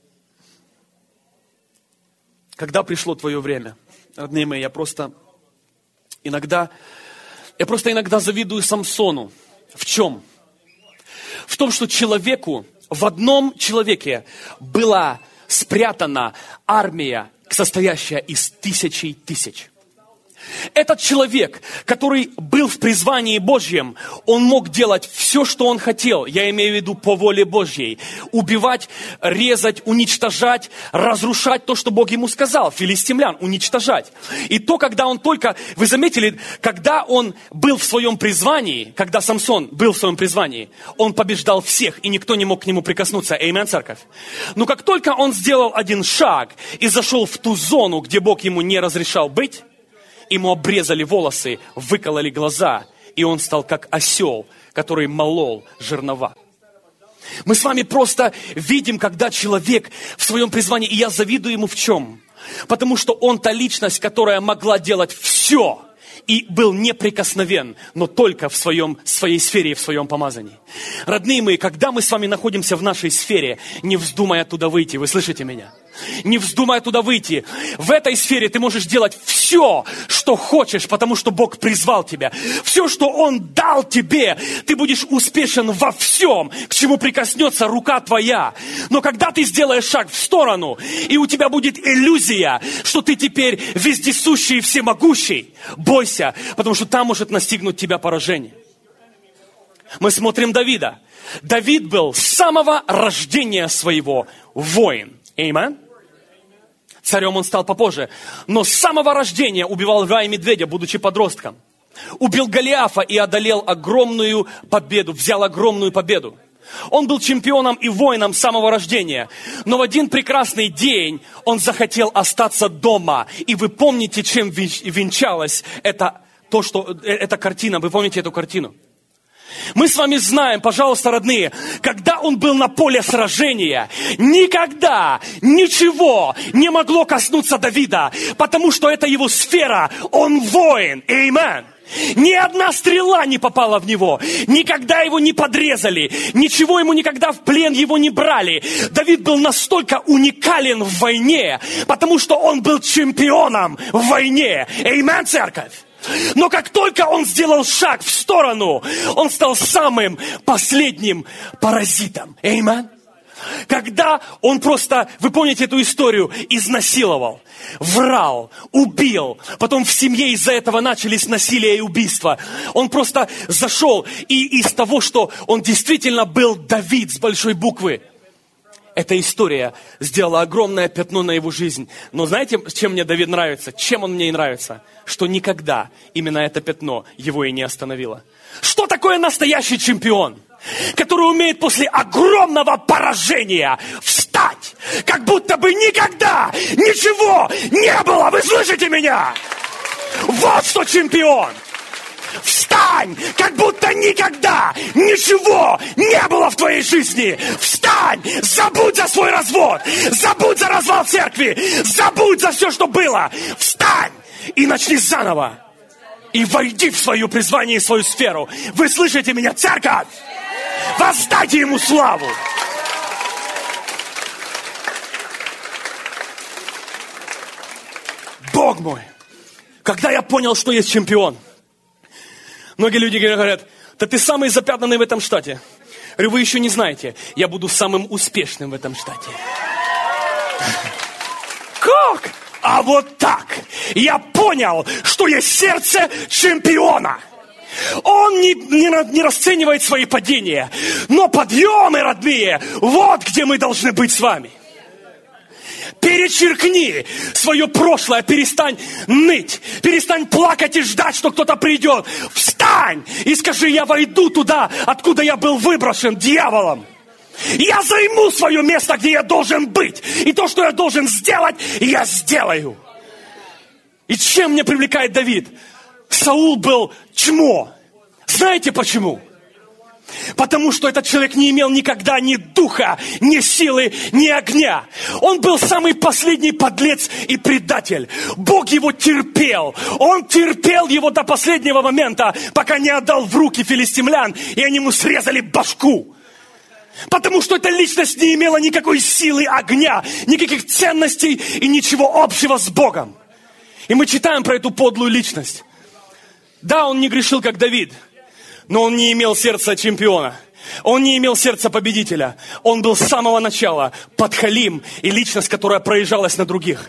Когда пришло твое время, родные мои, я просто иногда, я просто иногда завидую Самсону. В чем? В том, что человеку, в одном человеке была спрятана армия, состоящая из тысячей тысяч. Этот человек, который был в призвании Божьем, он мог делать все, что он хотел. Я имею в виду по воле Божьей. Убивать, резать, уничтожать, разрушать то, что Бог ему сказал. Филистимлян уничтожать. И то, когда он только... Вы заметили, когда он был в своем призвании, когда Самсон был в своем призвании, он побеждал всех, и никто не мог к нему прикоснуться. Аминь, церковь. Но как только он сделал один шаг и зашел в ту зону, где Бог ему не разрешал быть, ему обрезали волосы, выкололи глаза, и он стал как осел, который молол жернова. Мы с вами просто видим, когда человек в своем призвании, и я завидую ему в чем? Потому что он та личность, которая могла делать все, и был неприкосновен, но только в своем, своей сфере и в своем помазании. Родные мои, когда мы с вами находимся в нашей сфере, не вздумай оттуда выйти, вы слышите меня? Не вздумай оттуда выйти. В этой сфере ты можешь делать все, что хочешь, потому что Бог призвал тебя. Все, что Он дал тебе, ты будешь успешен во всем, к чему прикоснется рука твоя. Но когда ты сделаешь шаг в сторону, и у тебя будет иллюзия, что ты теперь вездесущий и всемогущий, бойся, потому что там может настигнуть тебя поражение. Мы смотрим Давида. Давид был с самого рождения своего воин. Аминь. Царем он стал попозже. Но с самого рождения убивал льва и медведя, будучи подростком. Убил Голиафа и одолел огромную победу, взял огромную победу. Он был чемпионом и воином с самого рождения. Но в один прекрасный день он захотел остаться дома. И вы помните, чем венчалась эта, то, что, эта картина? Вы помните эту картину? Мы с вами знаем, пожалуйста, родные, когда он был на поле сражения, никогда ничего не могло коснуться Давида, потому что это его сфера, он воин, аминь. Ни одна стрела не попала в него, никогда его не подрезали, ничего ему никогда в плен его не брали. Давид был настолько уникален в войне, потому что он был чемпионом в войне, аминь, церковь. Но как только он сделал шаг в сторону, он стал самым последним паразитом. Аминь. Когда он просто, вы помните эту историю, изнасиловал, врал, убил. Потом в семье из-за этого начались насилие и убийства. Он просто зашел, и из того, что он действительно был Давид с большой буквы, эта история сделала огромное пятно на его жизнь. Но знаете, чем мне Давид нравится? Чем он мне и нравится? Что никогда именно это пятно его и не остановило. Что такое настоящий чемпион? Который умеет после огромного поражения встать, как будто бы никогда ничего не было. Вы слышите меня? Вот что чемпион. Встань, как будто никогда ничего не было в твоей жизни. Встань, забудь за свой развод, забудь за развал церкви, забудь за все, что было. Встань и начни заново. И войди в свое призвание и свою сферу. Вы слышите меня, церковь? Воздайте ему славу. Бог мой, когда я понял, что есть чемпион, многие люди говорят, да ты самый запятнанный в этом штате. Я говорю, вы еще не знаете, я буду самым успешным в этом штате. Как? А вот так. Я понял, что есть сердце чемпиона. Он не, не, не расценивает свои падения, но подъемы, родные, вот где мы должны быть с вами. Перечеркни свое прошлое, перестань ныть, перестань плакать и ждать, что кто-то придет. Встань и скажи, я войду туда, откуда я был выброшен дьяволом. Я займу свое место, где я должен быть. И то, что я должен сделать, я сделаю. И чем меня привлекает Давид? Саул был чмо. Знаете почему? Потому что этот человек не имел никогда ни духа, ни силы, ни огня. Он был самый последний подлец и предатель. Бог его терпел. Он терпел его до последнего момента, пока не отдал в руки филистимлян, и они ему срезали башку. Потому что эта личность не имела никакой силы огня, никаких ценностей и ничего общего с Богом. И мы читаем про эту подлую личность. Да, он не грешил, как Давид, но он не имел сердца чемпиона. Он не имел сердца победителя. Он был с самого начала подхалим и личность, которая проезжалась на других.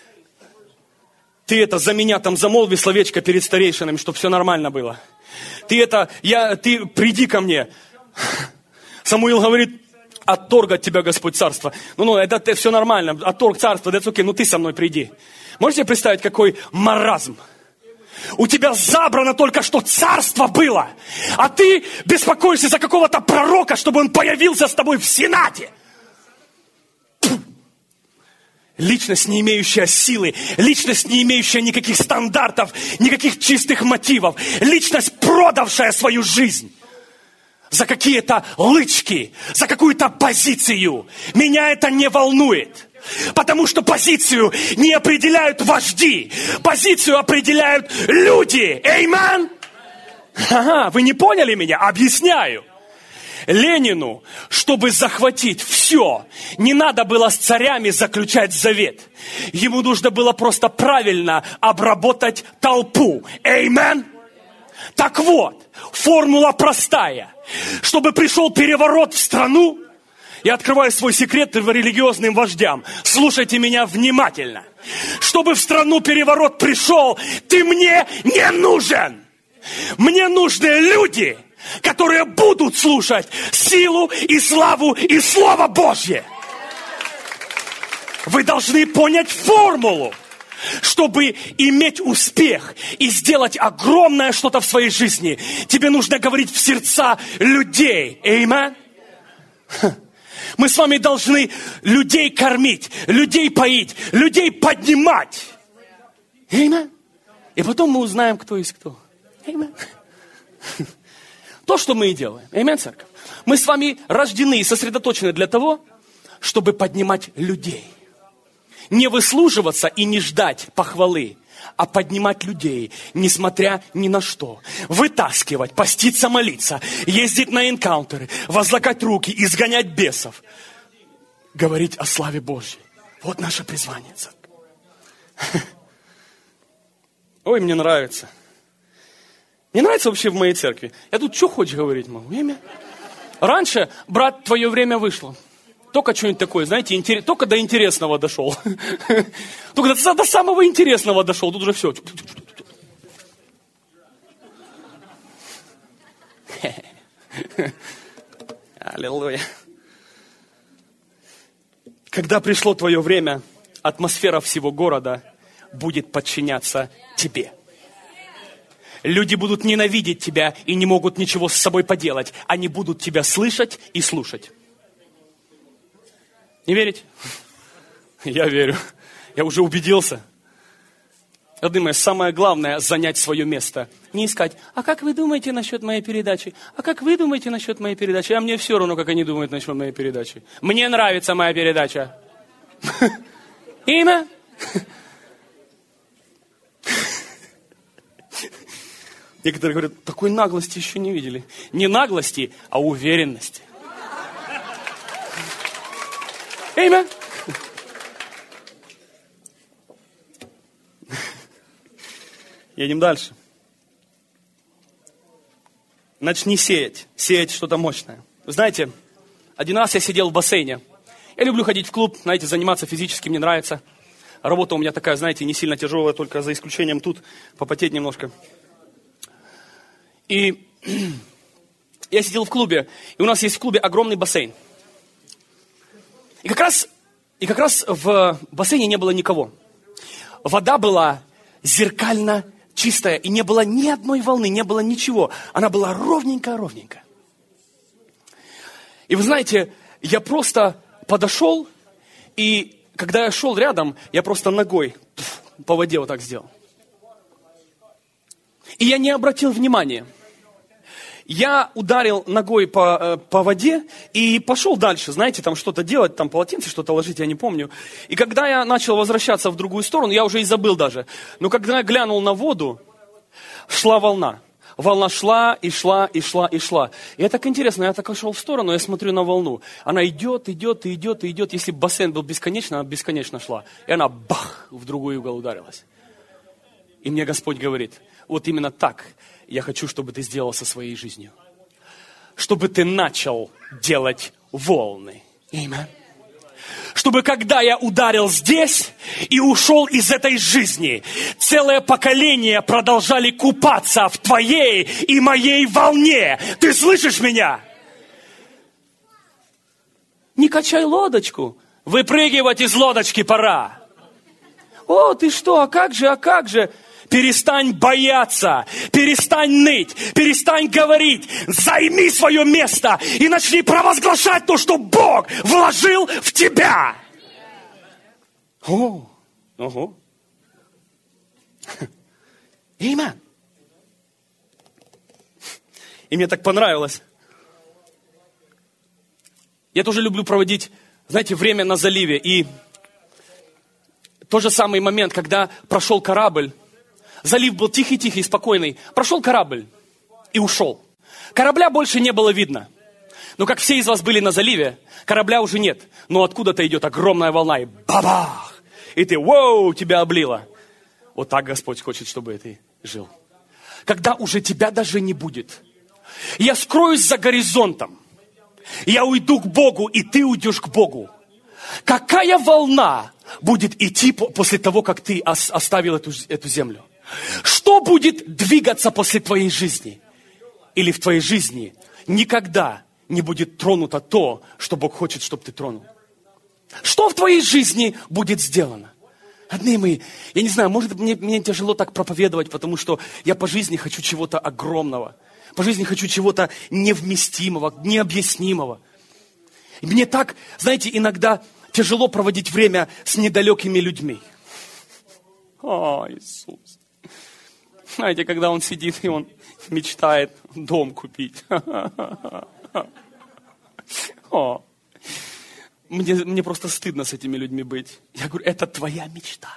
Ты это за меня там замолви словечко перед старейшинами, чтобы все нормально было. Ты это, я, ты приди ко мне. Самуил говорит, отторг от тебя Господь царство. Ну, ну, это, это все нормально, отторг царства, that's okay, ну ты со мной приди. Можете представить, какой маразм? У тебя забрано только что царство было, а ты беспокоишься за какого-то пророка, чтобы он появился с тобой в Сенате. Пфф. Личность, не имеющая силы, личность, не имеющая никаких стандартов, никаких чистых мотивов, личность, продавшая свою жизнь за какие-то лычки, за какую-то позицию. Меня это не волнует. Потому что позицию не определяют вожди. Позицию определяют люди. Эймен! Ага, вы не поняли меня? Объясняю. Ленину, чтобы захватить все, не надо было с царями заключать завет. Ему нужно было просто правильно обработать толпу. Эймен! Так вот, формула простая. Чтобы пришел переворот в страну, я открываю свой секрет религиозным вождям. Слушайте меня внимательно. Чтобы в страну переворот пришел, ты мне не нужен. Мне нужны люди, которые будут слушать силу и славу и Слово Божье. Вы должны понять формулу. Чтобы иметь успех и сделать огромное что-то в своей жизни, тебе нужно говорить в сердца людей. Эймен? Мы с вами должны людей кормить, людей поить, людей поднимать. Эймен? И потом мы узнаем, кто есть кто. Эймен? То, что мы и делаем. Эймен, церковь? Мы с вами рождены и сосредоточены для того, чтобы поднимать людей. Не выслуживаться и не ждать похвалы, а поднимать людей, несмотря ни на что. Вытаскивать, поститься, молиться, ездить на энкаунтеры, возлагать руки, изгонять бесов. Говорить о славе Божьей. Вот наше призвание, церковь. Ой, мне нравится. Мне нравится вообще в моей церкви. Я тут что хочешь говорить могу. Имя? Раньше, брат, твое время вышло. Только что-нибудь такое, знаете, интерес, только до интересного дошел. Только до, до самого интересного дошел. Тут уже все. Аллилуйя. Когда пришло твое время, атмосфера всего города будет подчиняться тебе. Люди будут ненавидеть тебя и не могут ничего с собой поделать. Они будут тебя слышать и слушать. Не верите? Я верю. Я уже убедился. Я думаю, самое главное занять свое место. Не искать, а как вы думаете насчет моей передачи? А как вы думаете насчет моей передачи? А мне все равно, как они думают насчет моей передачи. Мне нравится моя передача. Имя? Некоторые говорят, такой наглости еще не видели. Не наглости, а уверенности. Аминь. Едем дальше. Начни сеять. Сеять что-то мощное. Вы знаете, один раз я сидел в бассейне. Я люблю ходить в клуб, знаете, заниматься физически, мне нравится. Работа у меня такая, знаете, не сильно тяжелая, только за исключением тут попотеть немножко. И я сидел в клубе, и у нас есть в клубе огромный бассейн. И как раз, и как раз в бассейне не было никого. Вода была зеркально чистая, и не было ни одной волны, не было ничего. Она была ровненькая-ровненькая. И вы знаете, я просто подошел, и когда я шел рядом, я просто ногой по воде вот так сделал. И я не обратил внимания. я ударил ногой по, по воде и пошел дальше, знаете, там что-то делать, там полотенце что-то ложить, я не помню. И когда я начал возвращаться в другую сторону, я уже и забыл даже. Но когда я глянул на воду, шла волна. Волна шла и шла и шла и шла. И это так интересно, я так шел в сторону, я смотрю на волну. Она идет, идет, идет, идет. Если бы бассейн был бесконечный, она бесконечно шла. И она бах, в другой угол ударилась. И мне Господь говорит, вот именно так я хочу, чтобы ты сделал со своей жизнью. Чтобы ты начал делать волны. Аминь. Чтобы когда я ударил здесь и ушел из этой жизни, целое поколение продолжали купаться в твоей и моей волне. Ты слышишь меня? Не качай лодочку. Выпрыгивать из лодочки пора. О, ты что, а как же, а как же? Перестань бояться, перестань ныть, перестань говорить, займи свое место и начни провозглашать то, что Бог вложил в тебя. О, ого. Аминь. И мне так понравилось. Я тоже люблю проводить, знаете, время на заливе. И тот же самый момент, когда прошел корабль, залив был тихий-тихий, спокойный. Прошел корабль и ушел. Корабля больше не было видно. Но как все из вас были на заливе, корабля уже нет. Но откуда-то идет огромная волна и бабах! И ты, воу, тебя облило. Вот так Господь хочет, чтобы ты жил. Когда уже тебя даже не будет. Я скроюсь за горизонтом. Я уйду к Богу, и ты уйдешь к Богу. Какая волна будет идти после того, как ты оставил эту, эту землю? Что будет двигаться после твоей жизни? Или в твоей жизни никогда не будет тронуто то, что Бог хочет, чтобы ты тронул? Что в твоей жизни будет сделано? Родные мои, я не знаю, может мне, мне тяжело так проповедовать, потому что я по жизни хочу чего-то огромного. По жизни хочу чего-то невместимого, необъяснимого. И мне так, знаете, иногда тяжело проводить время с недалекими людьми. О, Иисус. Знаете, когда он сидит и он мечтает дом купить. О. Мне, мне просто стыдно с этими людьми быть. Я говорю, это твоя мечта.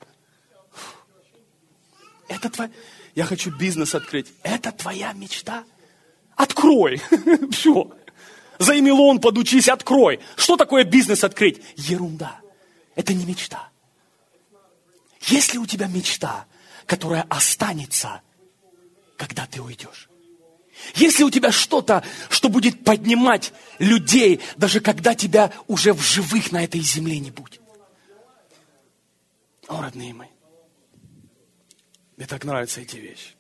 Это твоя... Я хочу бизнес открыть. Это твоя мечта? Открой. Все. Займи лон, подучись, открой. Что такое бизнес открыть? Ерунда. Это не мечта. Есть ли у тебя мечта, которая останется, когда ты уйдешь? Есть ли у тебя что-то, что будет поднимать людей, даже когда тебя уже в живых на этой земле не будет? О, родные мои, мне так нравятся эти вещи.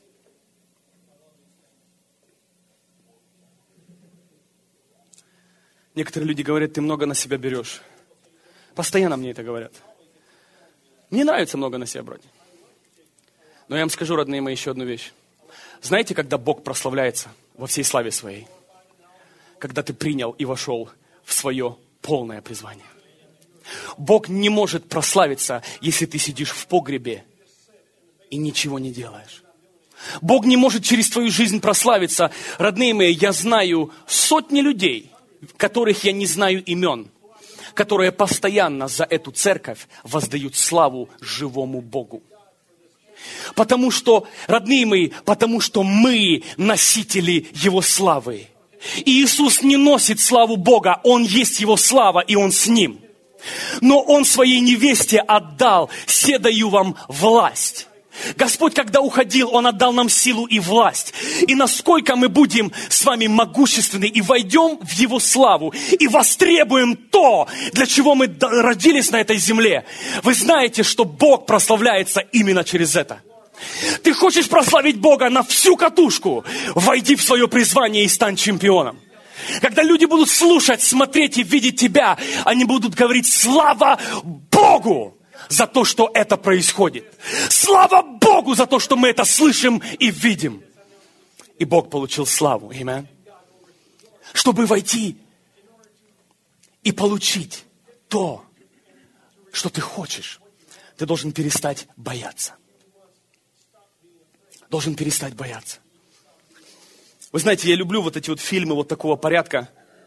Некоторые люди говорят, ты много на себя берешь. Постоянно мне это говорят. Мне нравится много на себя брать. Но я вам скажу, родные мои, еще одну вещь. Знаете, когда Бог прославляется во всей славе своей? Когда ты принял и вошел в свое полное призвание. Бог не может прославиться, если ты сидишь в погребе и ничего не делаешь. Бог не может через твою жизнь прославиться. Родные мои, я знаю сотни людей, которых я не знаю имен, которые постоянно за эту церковь воздают славу живому Богу. Потому что, родные мои, потому что мы носители Его славы. И Иисус не носит славу Бога, Он есть Его слава, и Он с Ним. Но Он своей невесте отдал, се даю вам власть. Господь, когда уходил, Он отдал нам силу и власть. И насколько мы будем с вами могущественны и войдем в Его славу, и востребуем то, для чего мы родились на этой земле. Вы знаете, что Бог прославляется именно через это. Ты хочешь прославить Бога на всю катушку? Войди в свое призвание и стань чемпионом. Когда люди будут слушать, смотреть и видеть тебя, они будут говорить: слава Богу за то, что это происходит. Слава Богу за то, что мы это слышим и видим. И Бог получил славу. Аминь. Чтобы войти и получить то, что ты хочешь, ты должен перестать бояться. Должен перестать бояться. Вы знаете, я люблю вот эти вот фильмы вот такого порядка.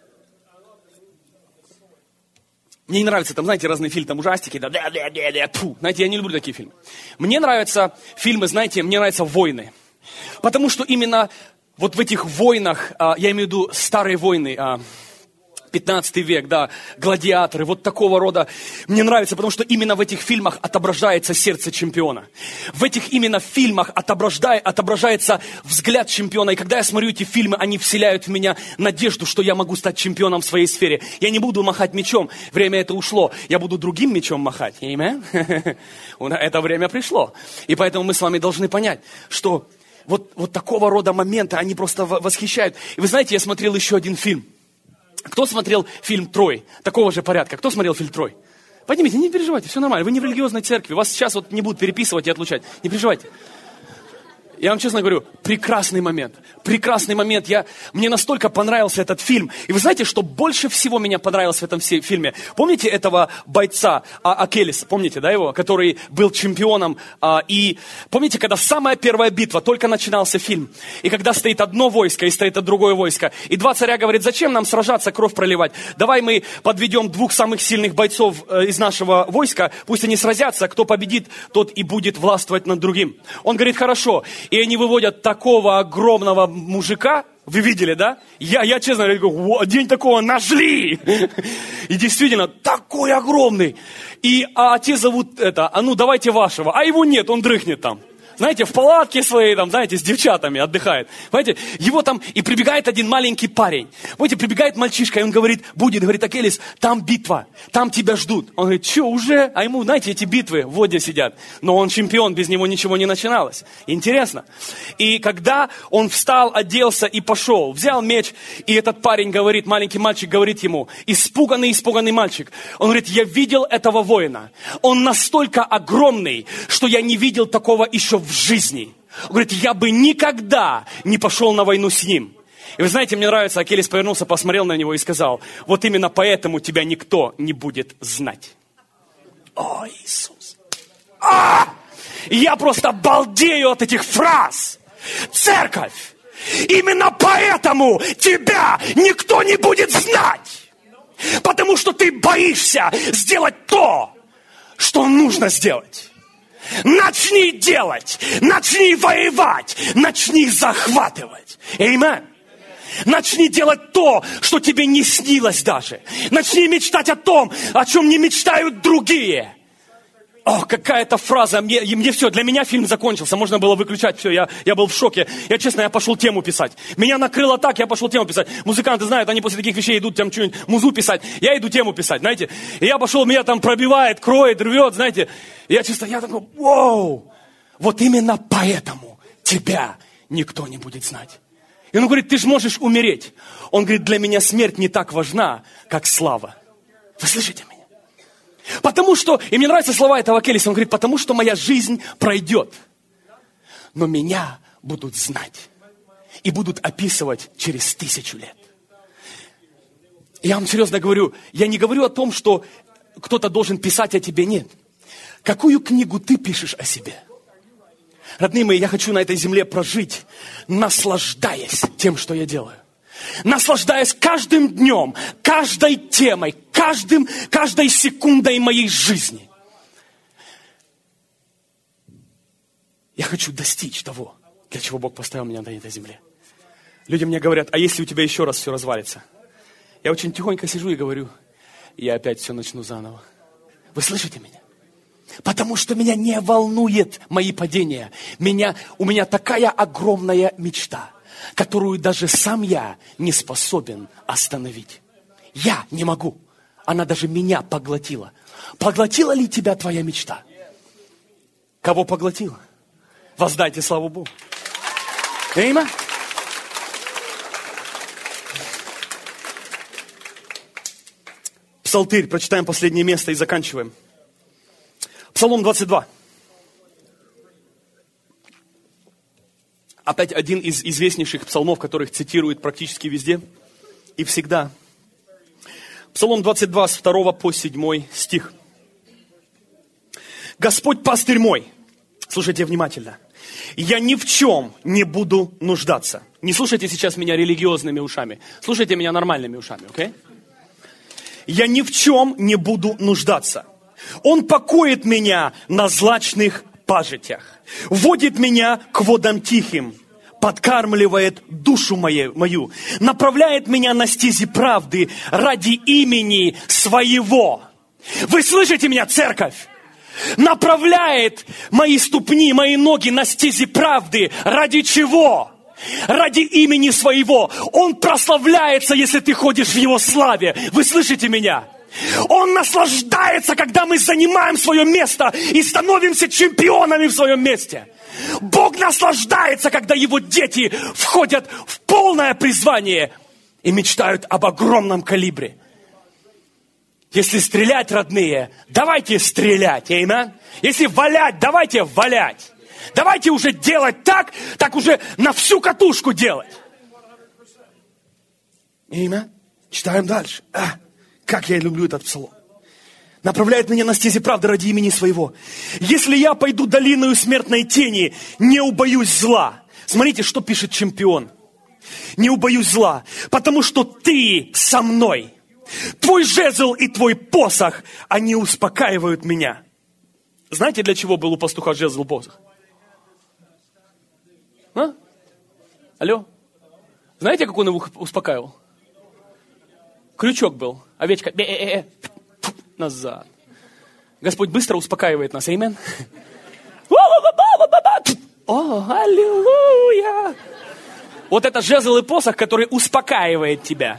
Мне не нравятся, там, знаете, разные фильмы, там ужастики, да, да, да, да, да, фу. Знаете, я не люблю такие фильмы. Мне нравятся фильмы, знаете, мне нравятся войны. Потому что именно вот в этих войнах, а, я имею в виду старые войны, а, пятнадцатый век, да, гладиаторы, вот такого рода. Мне нравится, потому что именно в этих фильмах отображается сердце чемпиона. В этих именно фильмах отображается взгляд чемпиона. И когда я смотрю эти фильмы, они вселяют в меня надежду, что я могу стать чемпионом в своей сфере. Я не буду махать мечом, время это ушло. Я буду другим мечом махать. Amen? Это время пришло. И поэтому мы с вами должны понять, что вот, вот такого рода моменты, они просто восхищают. И вы знаете, я смотрел еще один фильм. Кто смотрел фильм «Трой»? Такого же порядка. Кто смотрел фильм «Трой»? Поднимите, не переживайте, все нормально. Вы не в религиозной церкви. Вас сейчас вот не будут переписывать и отлучать. Не переживайте. Я вам честно говорю, прекрасный момент. Прекрасный момент. Я, мне настолько понравился этот фильм. И вы знаете, что больше всего меня понравилось в этом фильме? Помните этого бойца а, Акелис? Помните, да, его? Который был чемпионом. А, и помните, когда самая первая битва, только начинался фильм. И когда стоит одно войско и стоит другое войско. И два царя говорят, зачем нам сражаться, кровь проливать? Давай мы подведем двух самых сильных бойцов э, из нашего войска. Пусть они сразятся. Кто победит, тот и будет властвовать над другим. Он говорит, хорошо. И они выводят такого огромного мужика. Вы видели, да? Я, я честно говорю, день такого нашли. И действительно, такой огромный. И а те зовут это, а ну давайте вашего. А его нет, он дрыхнет там. Знаете, в палатке своей, там, знаете, с девчатами отдыхает. Понимаете, его там, и прибегает один маленький парень. Понимаете, прибегает мальчишка, и он говорит, будет, говорит, Акелис, там битва, там тебя ждут. Он говорит, что, уже? А ему, знаете, эти битвы в воде сидят. Но он чемпион, без него ничего не начиналось. Интересно. И когда он встал, оделся и пошел, взял меч, и этот парень говорит, маленький мальчик говорит ему, испуганный, испуганный мальчик, он говорит, я видел этого воина. Он настолько огромный, что я не видел такого еще в жизни. Он говорит, я бы никогда не пошел на войну с ним. И вы знаете, мне нравится, Акелис повернулся, посмотрел на него и сказал, вот именно поэтому тебя никто не будет знать. О, Иисус. А! Я просто балдею от этих фраз. Церковь, именно поэтому тебя никто не будет знать. Потому что ты боишься сделать то, что нужно сделать. Начни делать, начни воевать, начни захватывать. Аминь. Начни делать то, что тебе не снилось даже. Начни мечтать о том, о чем не мечтают другие. О, какая-то фраза, мне, мне все, для меня фильм закончился, можно было выключать все, я, я был в шоке. Я, честно, я пошел тему писать. Меня накрыло так, я пошел тему писать. Музыканты знают, они после таких вещей идут там что-нибудь, музу писать. Я иду тему писать, знаете. И я пошел, меня там пробивает, кроет, рвет, знаете. И я честно, я такой, вау, вот именно поэтому тебя никто не будет знать. И он говорит, ты же можешь умереть. Он говорит, для меня смерть не так важна, как слава. Вы слышите меня? Потому что, и мне нравятся слова этого Акелиса, он говорит, потому что моя жизнь пройдет, но меня будут знать и будут описывать через тысячу лет. И я вам серьезно говорю, я не говорю о том, что кто-то должен писать о тебе, нет. Какую книгу ты пишешь о себе? Родные мои, я хочу на этой земле прожить, наслаждаясь тем, что я делаю. Наслаждаясь каждым днем, каждой темой, каждым, каждой секундой моей жизни. Я хочу достичь того, для чего Бог поставил меня на этой земле. Люди мне говорят, а если у тебя еще раз все развалится? Я очень тихонько сижу и говорю, я опять все начну заново. Вы слышите меня? Потому что меня не волнует мои падения. Меня, у меня такая огромная мечта, которую даже сам я не способен остановить. Я не могу. Она даже меня поглотила. Поглотила ли тебя твоя мечта? Кого поглотила? Воздайте славу Богу. Аминь. Псалтырь, прочитаем последнее место и заканчиваем. Псалом двадцать два. Опять один из известнейших псалмов, которых цитируют практически везде и всегда. Псалом двадцать два, с второго по седьмой стих. Господь пастырь мой, слушайте внимательно, Я ни в чем не буду нуждаться. Не слушайте сейчас меня религиозными ушами. Слушайте меня нормальными ушами, окей? Okay? Я ни в чем не буду нуждаться. Он покоит меня на злачных пажитях, водит меня к водам тихим, подкармливает душу мою, мою, направляет меня на стези правды ради имени своего. Вы слышите меня, церковь? Направляет мои ступни, мои ноги на стези правды. Ради чего? Ради имени своего. Он прославляется, если ты ходишь в его славе. Вы слышите меня? Он наслаждается, когда мы занимаем свое место и становимся чемпионами в своем месте. Бог наслаждается, когда его дети входят в полное призвание и мечтают об огромном калибре. Если стрелять, родные, давайте стрелять, аминь. Если валять, давайте валять. Давайте уже делать так, так уже на всю катушку делать. Аминь. Читаем дальше. А, как я люблю этот псалом. Направляет меня на стези правды ради имени своего. Если я пойду долиною смертной тени, не убоюсь зла. Смотрите, что пишет чемпион. Не убоюсь зла, потому что ты со мной. Твой жезл и твой посох, они успокаивают меня. Знаете, для чего был у пастуха жезл и посох? А? Алло? Знаете, как он его успокаивал? Крючок был. Овечка. Бе-э-э. Назад. Господь быстро успокаивает нас. Аминь. О, аллилуйя. Вот это жезл и посох, который успокаивает тебя.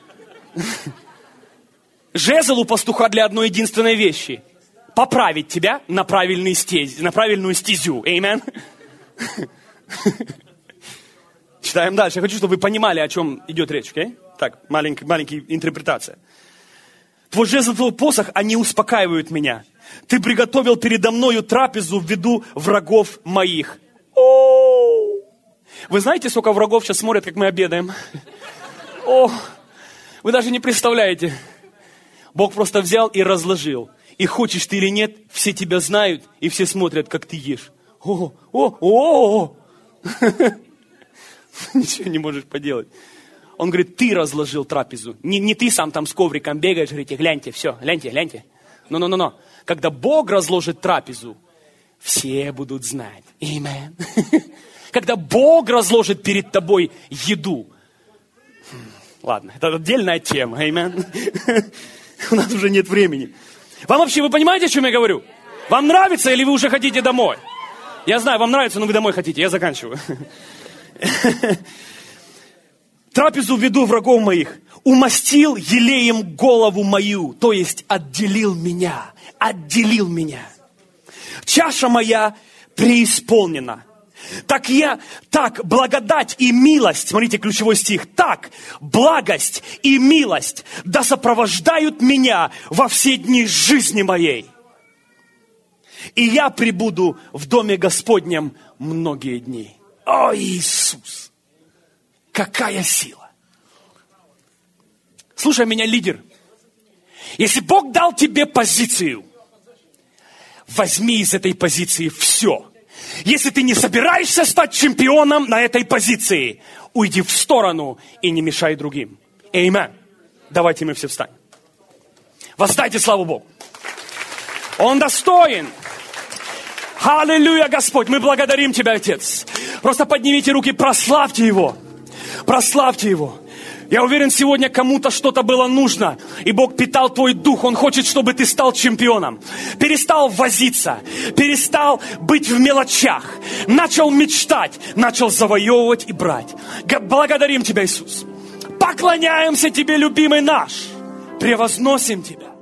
Жезл у пастуха для одной единственной вещи. Поправить тебя на, правильный стез, на правильную стезю. Аминь. Читаем дальше. Я хочу, чтобы вы понимали, о чем идет речь. Okay? Так, маленькая, маленькая интерпретация. Твой жезл, твой посох, они успокаивают меня. Ты приготовил передо мною трапезу в виду врагов моих. О-о-о! Вы знаете, сколько врагов сейчас смотрят, как мы обедаем? О, вы даже не представляете. Бог просто взял и разложил. И хочешь ты или нет, все тебя знают, и все смотрят, как ты ешь. О, о, о, ничего не можешь поделать. Он говорит, ты разложил трапезу. Не, не ты сам там с ковриком бегаешь, говорите, гляньте, все, гляньте, гляньте. Но-но-но-но. Когда Бог разложит трапезу, все будут знать. Аминь. Когда Бог разложит перед тобой еду. Ладно, это отдельная тема. Аминь. У нас уже нет времени. Вам вообще, вы понимаете, о чем я говорю? Вам нравится или вы уже хотите домой? Я знаю, вам нравится, но вы домой хотите. Я заканчиваю. Трапезу в виду врагов моих. Умастил елеем голову мою. То есть отделил меня. Отделил меня. Чаша моя преисполнена. Так я, так, благодать и милость, смотрите, ключевой стих, так, благость и милость да сопровождают меня во все дни жизни моей. И я пребуду в доме Господнем многие дни. О, Иисус! Какая сила! Слушай меня, лидер. Если Бог дал тебе позицию, возьми из этой позиции все. Если ты не собираешься стать чемпионом на этой позиции, уйди в сторону и не мешай другим. Аминь. Давайте мы все встанем. Воздайте славу Богу. Он достоин. Аллилуйя, Господь, мы благодарим Тебя, Отец. Просто поднимите руки, прославьте Его. Прославьте Его. Я уверен, сегодня кому-то что-то было нужно, и Бог питал твой дух. Он хочет, чтобы ты стал чемпионом. Перестал возиться, перестал быть в мелочах, начал мечтать, начал завоевывать и брать. Благодарим Тебя, Иисус. Поклоняемся Тебе, любимый наш. Превозносим Тебя.